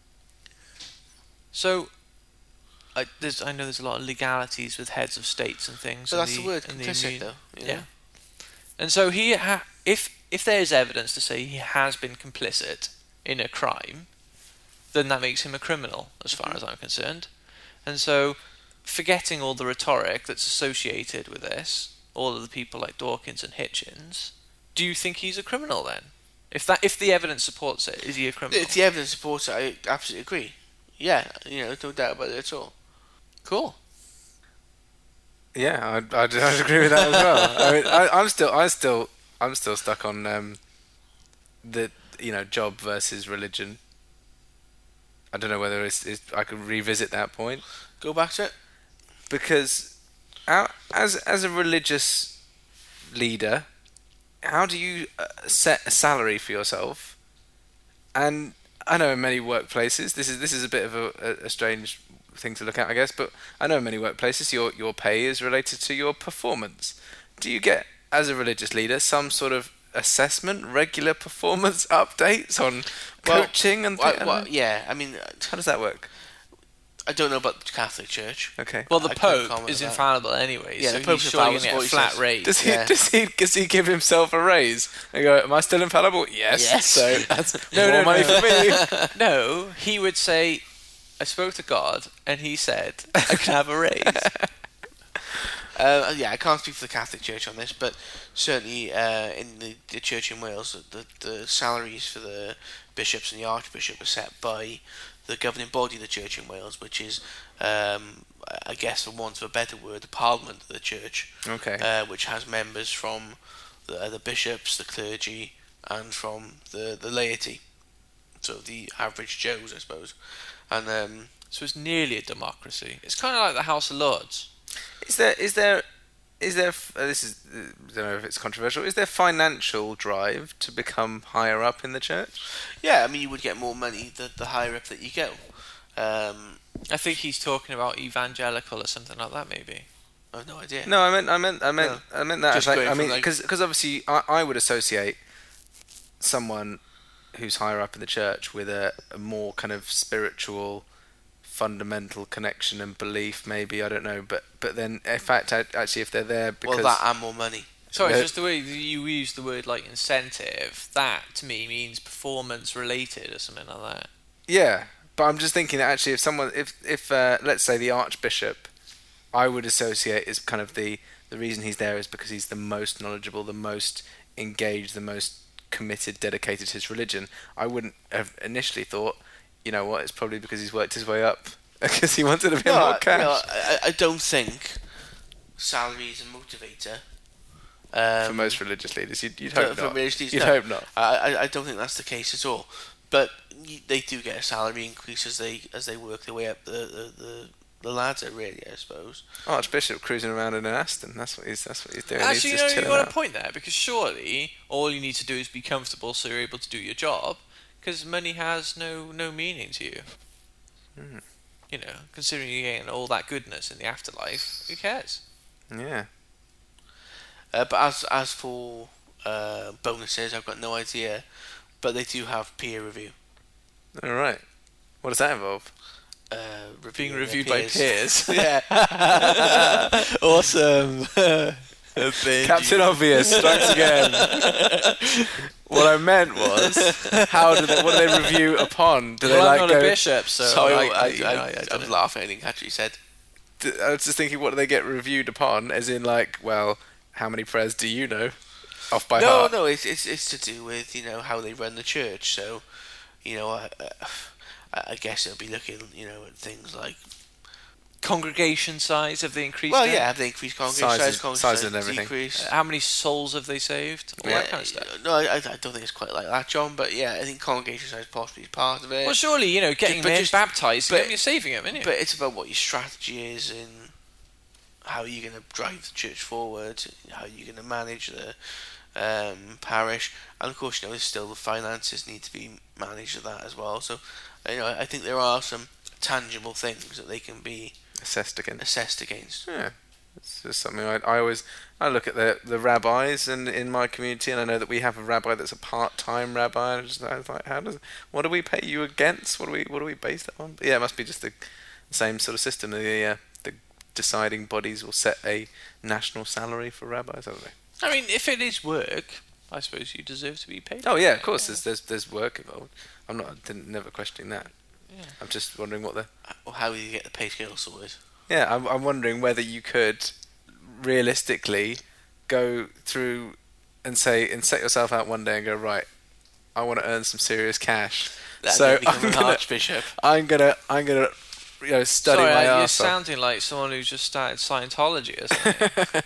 A: So, I, there's, I know there's a lot of legalities with heads of states and things.
B: So
A: in
B: that's the, word,
A: in
B: complicit,
A: immune-
B: though. you
A: Yeah.
B: know?
A: And so he, ha- if if there is evidence to say he has been complicit in a crime, then that makes him a criminal, as far
B: Mhm.
A: as I'm concerned. And so, forgetting all the rhetoric that's associated with this, all of the people like Dawkins and Hitchens, do you think he's a criminal then? If that if the evidence supports it, is he a criminal?
B: If the evidence supports it, I absolutely agree. Yeah, you know, no doubt about it at all.
A: Cool.
C: Yeah, I'd, I'd, I'd agree with that as well. I mean, I, I'm still, I still, I'm still stuck on um, the you know job versus religion. I don't know whether it's, it's I could revisit that point,
B: Go back to it.
C: because how, as as a religious leader, how do you uh, set a salary for yourself? And I know in many workplaces, this is this is a bit of a, a, a strange thing to look at, I guess, but I know in many workplaces your your pay is related to your performance. Do you get, as a religious leader, some sort of assessment, regular performance updates on
B: Well,
C: coaching and
B: Well,
C: thi-
B: well, yeah, I mean,
C: how does that work?
B: I don't know about the Catholic Church.
C: Okay.
A: Well, the
B: I couldn't
A: Pope
B: comment
A: is
B: on that.
A: infallible anyway,
B: Yeah,
A: so
B: the Pope's
A: he's surely going
B: infallible,
A: to get a
B: what he
A: flat
B: says.
A: rate.
C: Does he
B: Yeah.
C: does he does he give himself a raise? And go, am I still infallible? Yes.
B: Yes.
C: So that's
A: No,
C: more
A: no,
C: money
A: no.
C: for me.
A: No, he would say, I spoke to God, and he said, I can have a raise.
B: Uh, yeah, I can't speak for the Catholic Church on this, but certainly uh, in the, the church in Wales, the, the salaries for the bishops and the archbishop are set by the governing body of the church in Wales, which is, um, I guess, for want of a better word, the parliament of the church,
C: Okay.
B: uh, which has members from the, the bishops, the clergy, and from the, the laity. So the average Joes, I suppose. And um,
A: So it's nearly a democracy. It's kind of like the House of Lords.
C: Is there is there is there uh, this is uh, I don't know if it's controversial. Is there financial drive to become higher up in the church?
B: yeah, I mean, you would get more money the, the higher up that you go. Um,
A: I think he's talking about evangelical or something like that, maybe.
B: I have no idea.
C: No, I meant, I meant, I meant, I meant that.
B: Just
C: As like,
B: going
C: I
B: from,
C: mean,
B: like-
C: because obviously, I, I would associate someone who's higher up in the church with a, a more kind of spiritual, fundamental connection and belief. Maybe, I don't know, but but then, in fact, I, actually, if they're there because
B: Well, that and more money.
A: Sorry,
C: Yeah.
A: just the way you use the word like incentive, that to me means performance related or something like that.
C: yeah, but I'm just thinking that actually, if someone, if if uh, let's say the Archbishop, I would associate as kind of the the reason he's there is because he's the most knowledgeable, the most engaged, the most committed, dedicated to his religion. I wouldn't have initially thought, you know what, it's probably because he's worked his way up because he wanted a bit
B: No,
C: more
B: I-
C: cash.
B: no, I, I don't think salary is a motivator. Um,
C: For most religious leaders, you'd, you'd
B: for-
C: hope
B: for
C: not.
B: religious leaders,
C: You'd
B: no.
C: hope not.
B: I, I, I don't think that's the case at all. But y- they do get a salary increase as they as they work their way up the the, the, the ladder, really, I suppose.
C: Archbishop cruising around in an Aston. That's what he's. That's what he's doing.
A: Actually, you
C: he's
A: know,
C: just
A: you
C: chilling
A: got
C: out.
A: a point there, because surely all you need to do is be comfortable so you're able to do your job, because money has no, no meaning to you.
C: Mm.
A: You know, considering you're getting all that goodness in the afterlife, who cares?
C: Yeah.
B: Uh, but as as for uh, bonuses, I've got no idea. But they do have peer review.
C: All right. What does that involve?
B: Uh,
A: Being
B: reviewing their
A: reviewed by peers.
B: yeah.
A: Awesome.
C: Captain Obvious strikes again. What I meant was, how do they? What do they review upon? Do they
A: well,
C: like
A: I'm
C: go?
A: not a bishop, so
B: Sorry,
A: I,
B: I,
A: I,
B: I,
A: you know, I, I
B: I,
A: don't
B: was
A: know.
B: laughing. I didn't catch what you said.
C: d- I was just thinking, what do they get reviewed upon? As in, like, well, how many prayers do you know off by
B: no,
C: heart?
B: no, it's, it's it's to do with you know how they run the church. So, you know, I, I, I guess they'll be looking, you know, at things like,
A: Congregation size, have they increased
B: well,
A: it?
B: yeah, have they increased congregation
C: Sizes-
B: size, congregation
C: sizes
B: size
C: and everything.
B: decreased?
A: Uh, How many souls have they saved? All
B: Yeah,
A: that kind of stuff.
B: No, I, I don't think it's quite like that, John. But yeah, I think congregation size possibly is part of it.
A: Well, surely, you know, getting
B: but
A: men
B: just-
A: baptised,
B: but-
A: you're saving them, isn't you?
B: But it's about what your strategy is and how you're going to drive the church forward, how you're going to manage the um, parish, and of course, you know, there's still the finances need to be managed of that as well. So, you know, I think there are some tangible things that they can be
C: Assessed again.
B: assessed against.
C: Yeah, it's just something I, I always I look at the the rabbis and in my community, and I know that we have a rabbi that's a part time rabbi. And I just I was like, how does what do we pay you against? What do we what do we base that on? But yeah, it must be just the same sort of system. The uh, the deciding bodies will set a national salary for rabbis. I don't know.
A: I mean, if it is work, I suppose you deserve to be paid.
C: Oh
A: for
C: yeah,
A: it.
C: of course. There's there's there's work involved. I'm not I didn't never questioning that.
A: Yeah.
C: I'm just wondering what the
B: Or how you get the pay scale sorted.
C: Yeah, I'm, I'm wondering whether you could realistically go through and say and set yourself out one day and go, right, I want to earn some serious cash.
B: That
C: so
B: become
C: I'm
B: an
C: gonna,
B: archbishop.
C: I'm gonna I'm gonna you know study
A: Sorry,
C: my
A: uh, you're
C: arse off.
A: sounding like someone who's just started Scientology or something.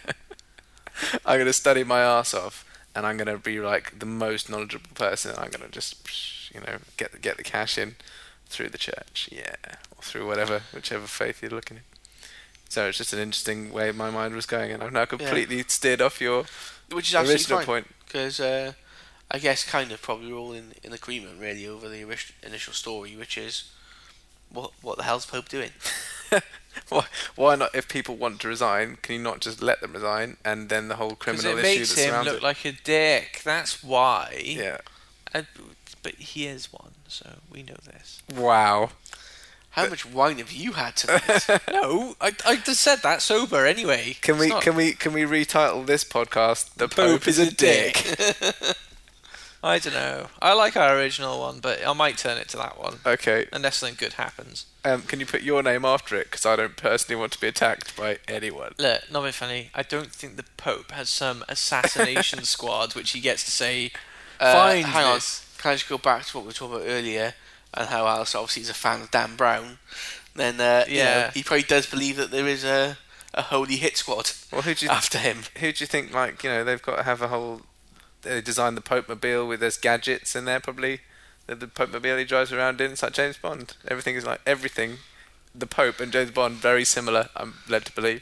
C: I'm gonna study my arse off, and I'm gonna be like the most knowledgeable person. And I'm gonna just you know get the, get the cash in through the church, yeah, or through whatever whichever faith you're looking at. So it's just an interesting way my mind was going, and I've now completely steered off your
B: Which is absolutely
C: original
B: fine.
C: point.
B: Because uh, I guess kind of probably we're all in, in agreement really over the orig- initial story, which is what what the hell's Pope doing?
C: why, why not? If people want to resign, can you not just let them resign, and then the whole
A: Because
C: criminal
A: it
C: issue
A: makes
C: that
A: him
C: surrounds
A: look
C: it?
A: like a dick. That's why.
C: Yeah.
A: Uh, but he is one, so we know this.
C: Wow.
B: How much wine have you had tonight?
A: No, I, I just said that sober anyway.
C: Can we
A: It's not-
C: can we can we retitle this podcast "The Pope, is a Dick"?
A: I don't know. I like our original one, but I might turn it to that one.
C: Okay.
A: Unless something good happens.
C: Um, can you put your name after it? Because I don't personally want to be attacked by anyone.
A: Look, not being funny, I don't think the Pope has some assassination squad which he gets to say,
B: Uh,
A: find
B: hang
A: this.
B: on, can I just go back to what we were talking about earlier and how Alice obviously is a fan of Dan Brown? Then uh, you know,
A: Yeah.
B: he probably does believe that there is a a holy hit squad
C: Well, who do you
B: after him.
C: who do you think? Like you know, they've got to have a whole. They designed the Pope Mobile with there's gadgets in there probably. The, the Pope Mobile he drives around in. It's like James Bond. Everything is like everything. The Pope and James Bond very similar. I'm led to believe.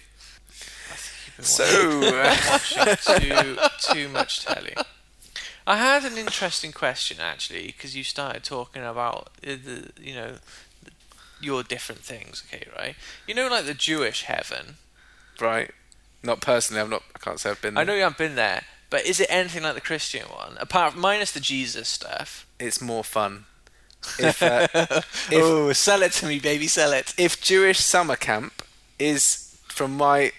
C: So.
A: Watching too, too much telly. I had an interesting question actually, because you started talking about uh, the, you know, the, your different things. Okay, right? You know, like the Jewish heaven.
C: Right. Not personally. I'm not. I can't say I've been there.
A: I know you haven't been there, but is it anything like the Christian one? Apart minus the Jesus stuff.
C: It's more fun. If, uh, if
A: oh, sell it to me, baby, sell it.
C: if Jewish summer camp is, from my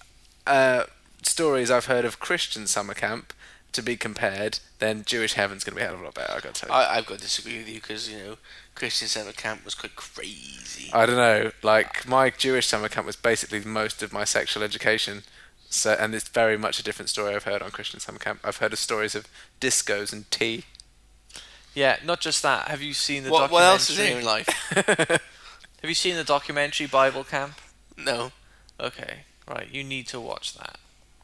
C: uh, stories I've heard of Christian summer camp, to be compared, then Jewish heaven's going to be a hell of a lot better. I got to tell you.
B: I, I've got to disagree with you because you know Christian summer camp was quite crazy.
C: I don't know. Like my Jewish summer camp was basically most of my sexual education. So, and it's very much a different story I've heard on Christian summer camp. I've heard of stories of discos and tea.
A: Yeah, not just that. Have you seen the
B: What,
A: documentary?
B: what else is there in life?
A: Have you seen the documentary Bible Camp?
B: No.
A: Okay, right. You need to watch that.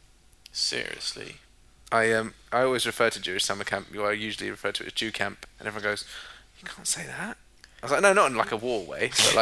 A: Seriously.
C: I um I always refer to Jewish summer camp. Well, I usually refer to it as Jew camp, and everyone goes, "You can't say that." I was like, "No, not in like a war way, but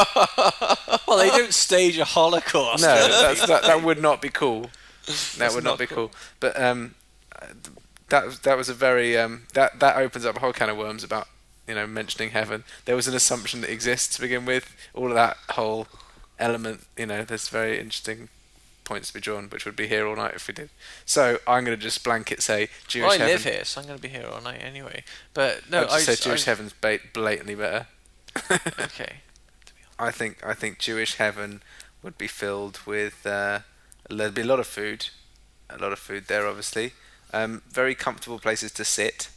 C: like."
A: Well, they don't stage a Holocaust.
C: No, that's, that that would not be cool. That
A: That's
C: would not,
A: not
C: be
A: cool.
C: cool. But um, that was that was a very um that that opens up a whole can of worms about you know mentioning heaven. There was an assumption that exists to begin with. All of that whole element, you know, there's very interesting points to be drawn, which would be here all night if we did. So I'm going to just blanket say Jewish
A: Well, I
C: heaven.
A: live here, so I'm going to be here all night anyway. But no,
C: I'd just
A: I
C: say Jewish
A: I,
C: heaven's ba- blatantly better.
A: Okay.
C: I think I think Jewish heaven would be filled with uh, there'd be a lot of food, a lot of food there, obviously. Um, very comfortable places to sit,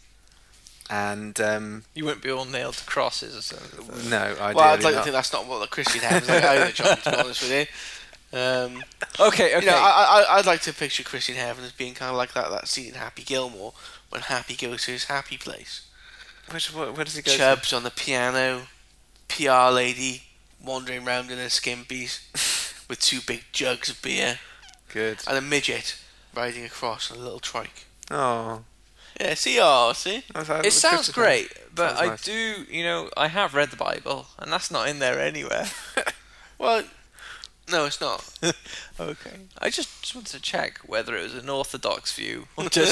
C: and um,
A: You wouldn't be all nailed to crosses or something.
C: no, ideally
B: Well, I'd like to
C: not.
B: think that's not what the Christian heaven's like either, John, to be honest with you. Um,
A: Okay, okay.
B: You know, I, I, I'd like to picture Christian heaven as being kind of like that, that scene in Happy Gilmore when Happy goes to his happy place.
C: Which, where, where does he go? to?
B: Chubbs on the piano, P R lady wandering around in her skimpies with two big jugs of beer,
C: Good.
B: and a midget riding across on a little trike.
C: Oh,
B: Yeah, see, oh, see?
A: It sounds great, but
C: Sounds
A: I
C: nice.
A: do, you know, I have read the Bible, and that's not in there anywhere.
B: Well, no, it's not.
A: Okay. I just, just wanted to check whether it was an orthodox view or just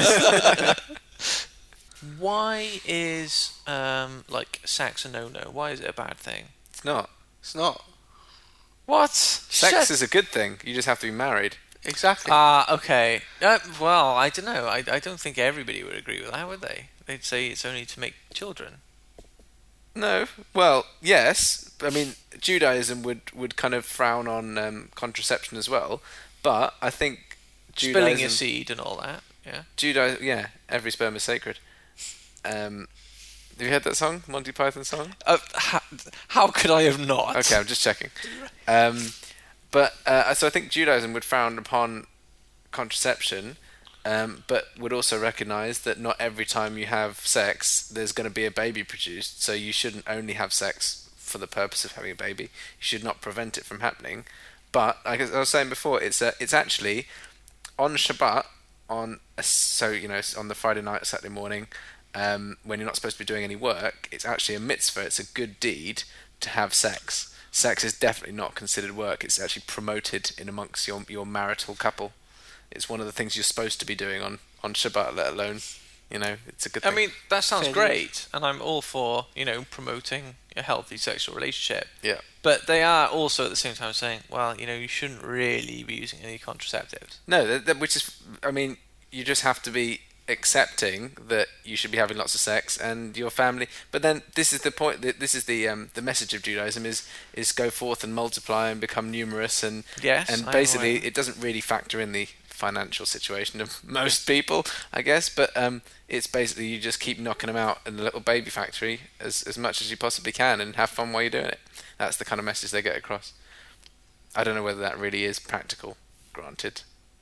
A: yours. Why is, um, like, sex a no-no? Why is it a bad thing?
C: It's not.
B: It's not.
A: What?
C: Sex
A: Shit.
C: is a good thing. You just have to be married.
B: Exactly.
A: Ah, okay. Uh, well, I don't know. I, I don't think everybody would agree with that, would they? They'd say it's only to make children.
C: No. Well, yes. I mean, Judaism would, would kind of frown on um, contraception as well, but I think Judaism,
A: Spilling your seed and all that, yeah.
C: Judaism, yeah, every sperm is sacred. Um, have you heard that song, Monty Python song?
A: Uh, how, how could I have not?
C: Okay, I'm just checking. Um, but uh, so I think Judaism would frown upon contraception, um, but would also recognise that not every time you have sex, there's going to be a baby produced. So you shouldn't only have sex for the purpose of having a baby. You should not prevent it from happening. But like I was saying before, it's a, it's actually on Shabbat, on a, so you know on the Friday night, Saturday morning. Um, when you're not supposed to be doing any work, it's actually a mitzvah, it's a good deed to have sex. Sex is definitely not considered work, it's actually promoted in amongst your your marital couple. It's one of the things you're supposed to be doing on, on Shabbat, let alone, you know, it's a good
A: I
C: thing.
A: mean, that sounds
B: Fair
A: great, and I'm all for, you know, promoting a healthy sexual relationship.
C: Yeah.
A: But they are also at the same time saying, well, you know, you shouldn't really be using any contraceptives.
C: No, that, that, which is, I mean, you just have to be accepting that you should be having lots of sex and your family. But then this is the point. This is the um, the message of Judaism is is go forth and multiply and become numerous and
A: Yes,
C: and
A: I'm
C: basically
A: aware.
C: it doesn't really factor in the financial situation of most people, I guess. But um, it's basically you just keep knocking them out in the little baby factory as as much as you possibly can and have fun while you're doing it. That's the kind of message they get across. I don't know whether that really is practical, granted.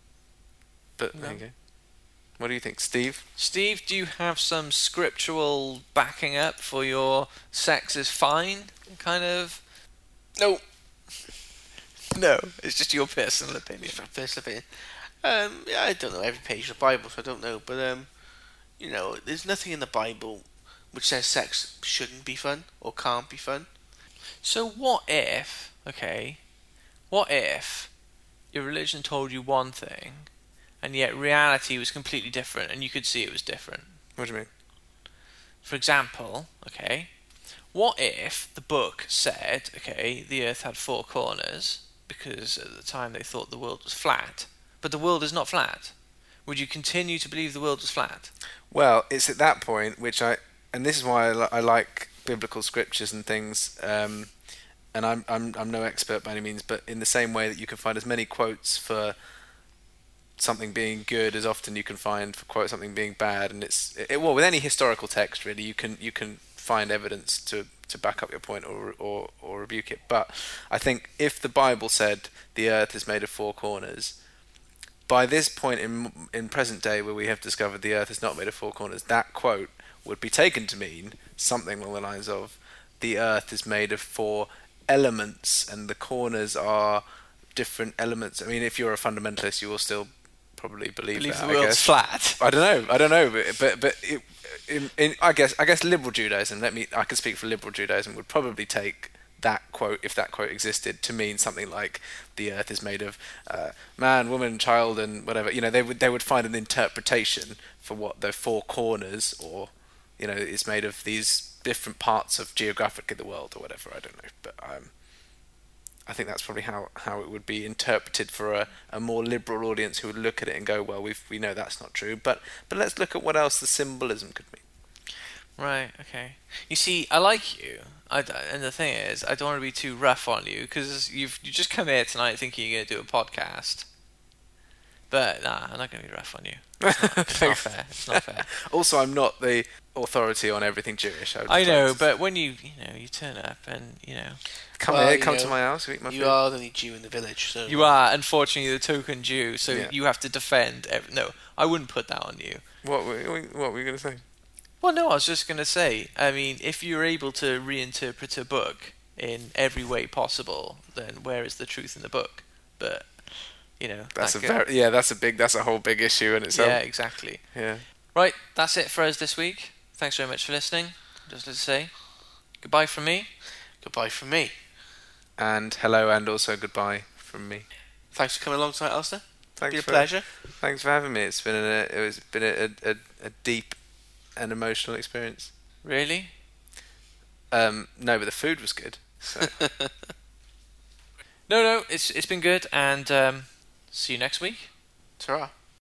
C: But
A: No.
C: there you go. What do you think, Steve?
A: Steve, do you have some scriptural backing up for your sex is fine kind of?
B: No.
A: No, it's just your personal opinion.
B: It's my personal opinion. Um, yeah, I don't know every page of the Bible, so I don't know. But, um, you know, there's nothing in the Bible which says sex shouldn't be fun or can't be fun.
A: So what if, okay, what if your religion told you one thing and yet reality was completely different and you could see it was different?
C: What do you mean?
A: For example, okay, what if the book said, okay, the earth had four corners, because at the time they thought the world was flat. But the world is not flat. Would you continue to believe the world was flat?
C: Well, it's at that point which I, and this is why I, li- I like biblical scriptures and things. Um, and I'm I'm I'm no expert by any means, but in the same way that you can find as many quotes for something being good as often you can find for quote something being bad, and it's it, well with any historical text really you can you can find evidence to to back up your point or or or rebuke it. But I think if the Bible said the earth is made of four corners, by this point in in present day where we have discovered the earth is not made of four corners, that quote would be taken to mean something along the lines of the earth is made of four elements and the corners are different elements. I mean, if you're a fundamentalist, you will still probably believe,
A: Believe
C: that,
A: the
C: I
A: world's
C: guess.
A: flat.
C: I don't know. I don't know. But but, but it, in, in, I guess I guess liberal Judaism. Let me. I can speak for liberal Judaism. Would probably take that quote, if that quote existed, to mean something like the earth is made of uh, man, woman, child, and whatever. You know, they would they would find an interpretation for what the four corners, or you know, is made of these different parts of geographically the world, or whatever. I don't know, but um, I think that's probably how, how it would be interpreted for a, a more liberal audience who would look at it and go, well, we we know that's not true, but but let's look at what else the symbolism could mean.
A: Right, okay. You see, I like you, I, and the thing is, I don't want to be too rough on you, because you've you just come here tonight thinking you're going to do a podcast. But, nah, I'm not going to be rough on you. It's not, it's not fair. It's not fair.
C: Also, I'm not the authority on everything Jewish. I,
A: I know, but when you, you know, you turn up and, you know...
C: Come
B: Well,
C: here,
B: you
C: come
B: know,
C: to my house, eat my
B: You
C: food.
B: are the only Jew in the village, so
A: You are, unfortunately, the token Jew, so
C: Yeah.
A: you have to defend... Every, no, I wouldn't put that on you.
C: What, were- what were you going to say?
A: Well, no, I was just going to say, I mean, if you're able to reinterpret a book in every way possible, then where is the truth in the book? But, you know...
C: That's a
A: that could-
C: very yeah. That's a big. That's a whole big issue in itself.
A: Yeah, exactly.
C: Yeah.
A: Right, that's it for us this week. Thanks very much for listening. Just to say, goodbye from me.
B: goodbye from me.
C: And hello, and also goodbye from me.
B: Thanks for coming along tonight, Alistair.
C: Thanks
B: Been a
C: for,
B: pleasure.
C: Thanks for having me. It's been a it was been a, a, a deep and emotional experience.
A: Really?
C: Um, no, but the food was good. So.
A: No, no, it's it's been good, and um, see you next week.
B: Ta-ra.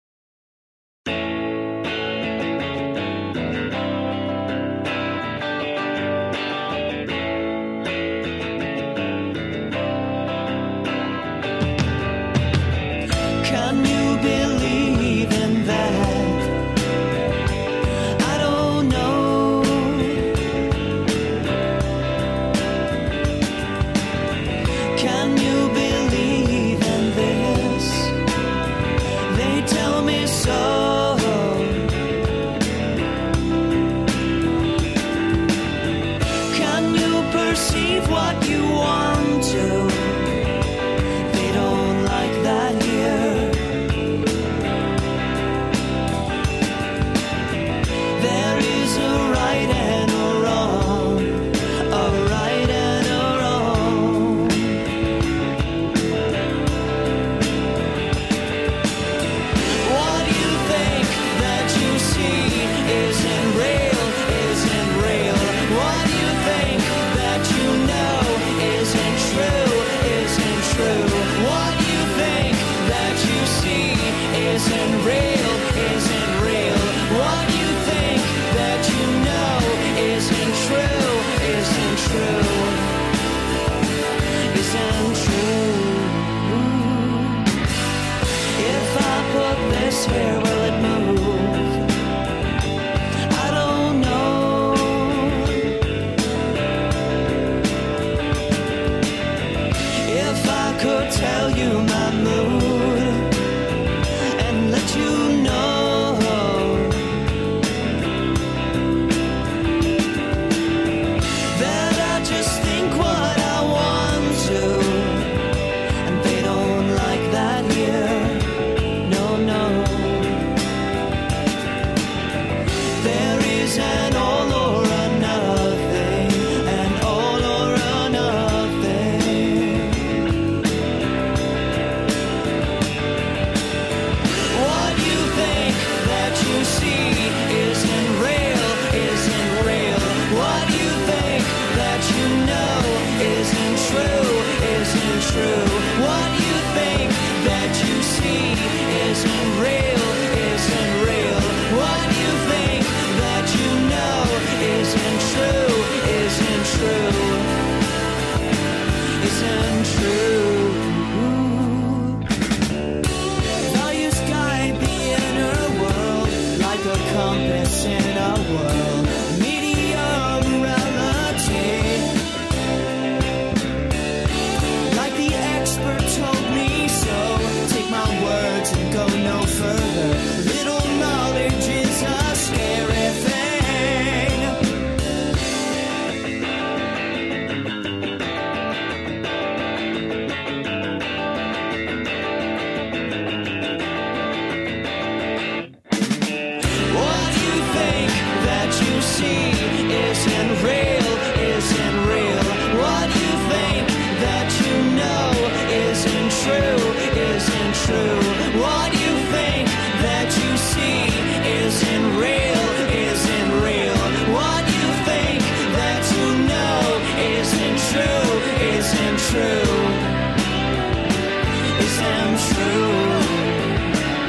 D: Can you believe in that? I don't know. Can you believe in this? They true? Isn't true? Values guide the inner world like a compass in a world. Medium morality, like the expert told me so. Take my words and go no further. Little knowledge is a scary thing. What you think that you see isn't real, isn't real. What you think that you know isn't true, isn't true. What you think that you see isn't real, isn't real. What you think that you know isn't true, isn't true. Isn't true.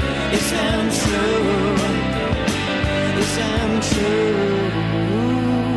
D: Isn't true. Isn't true.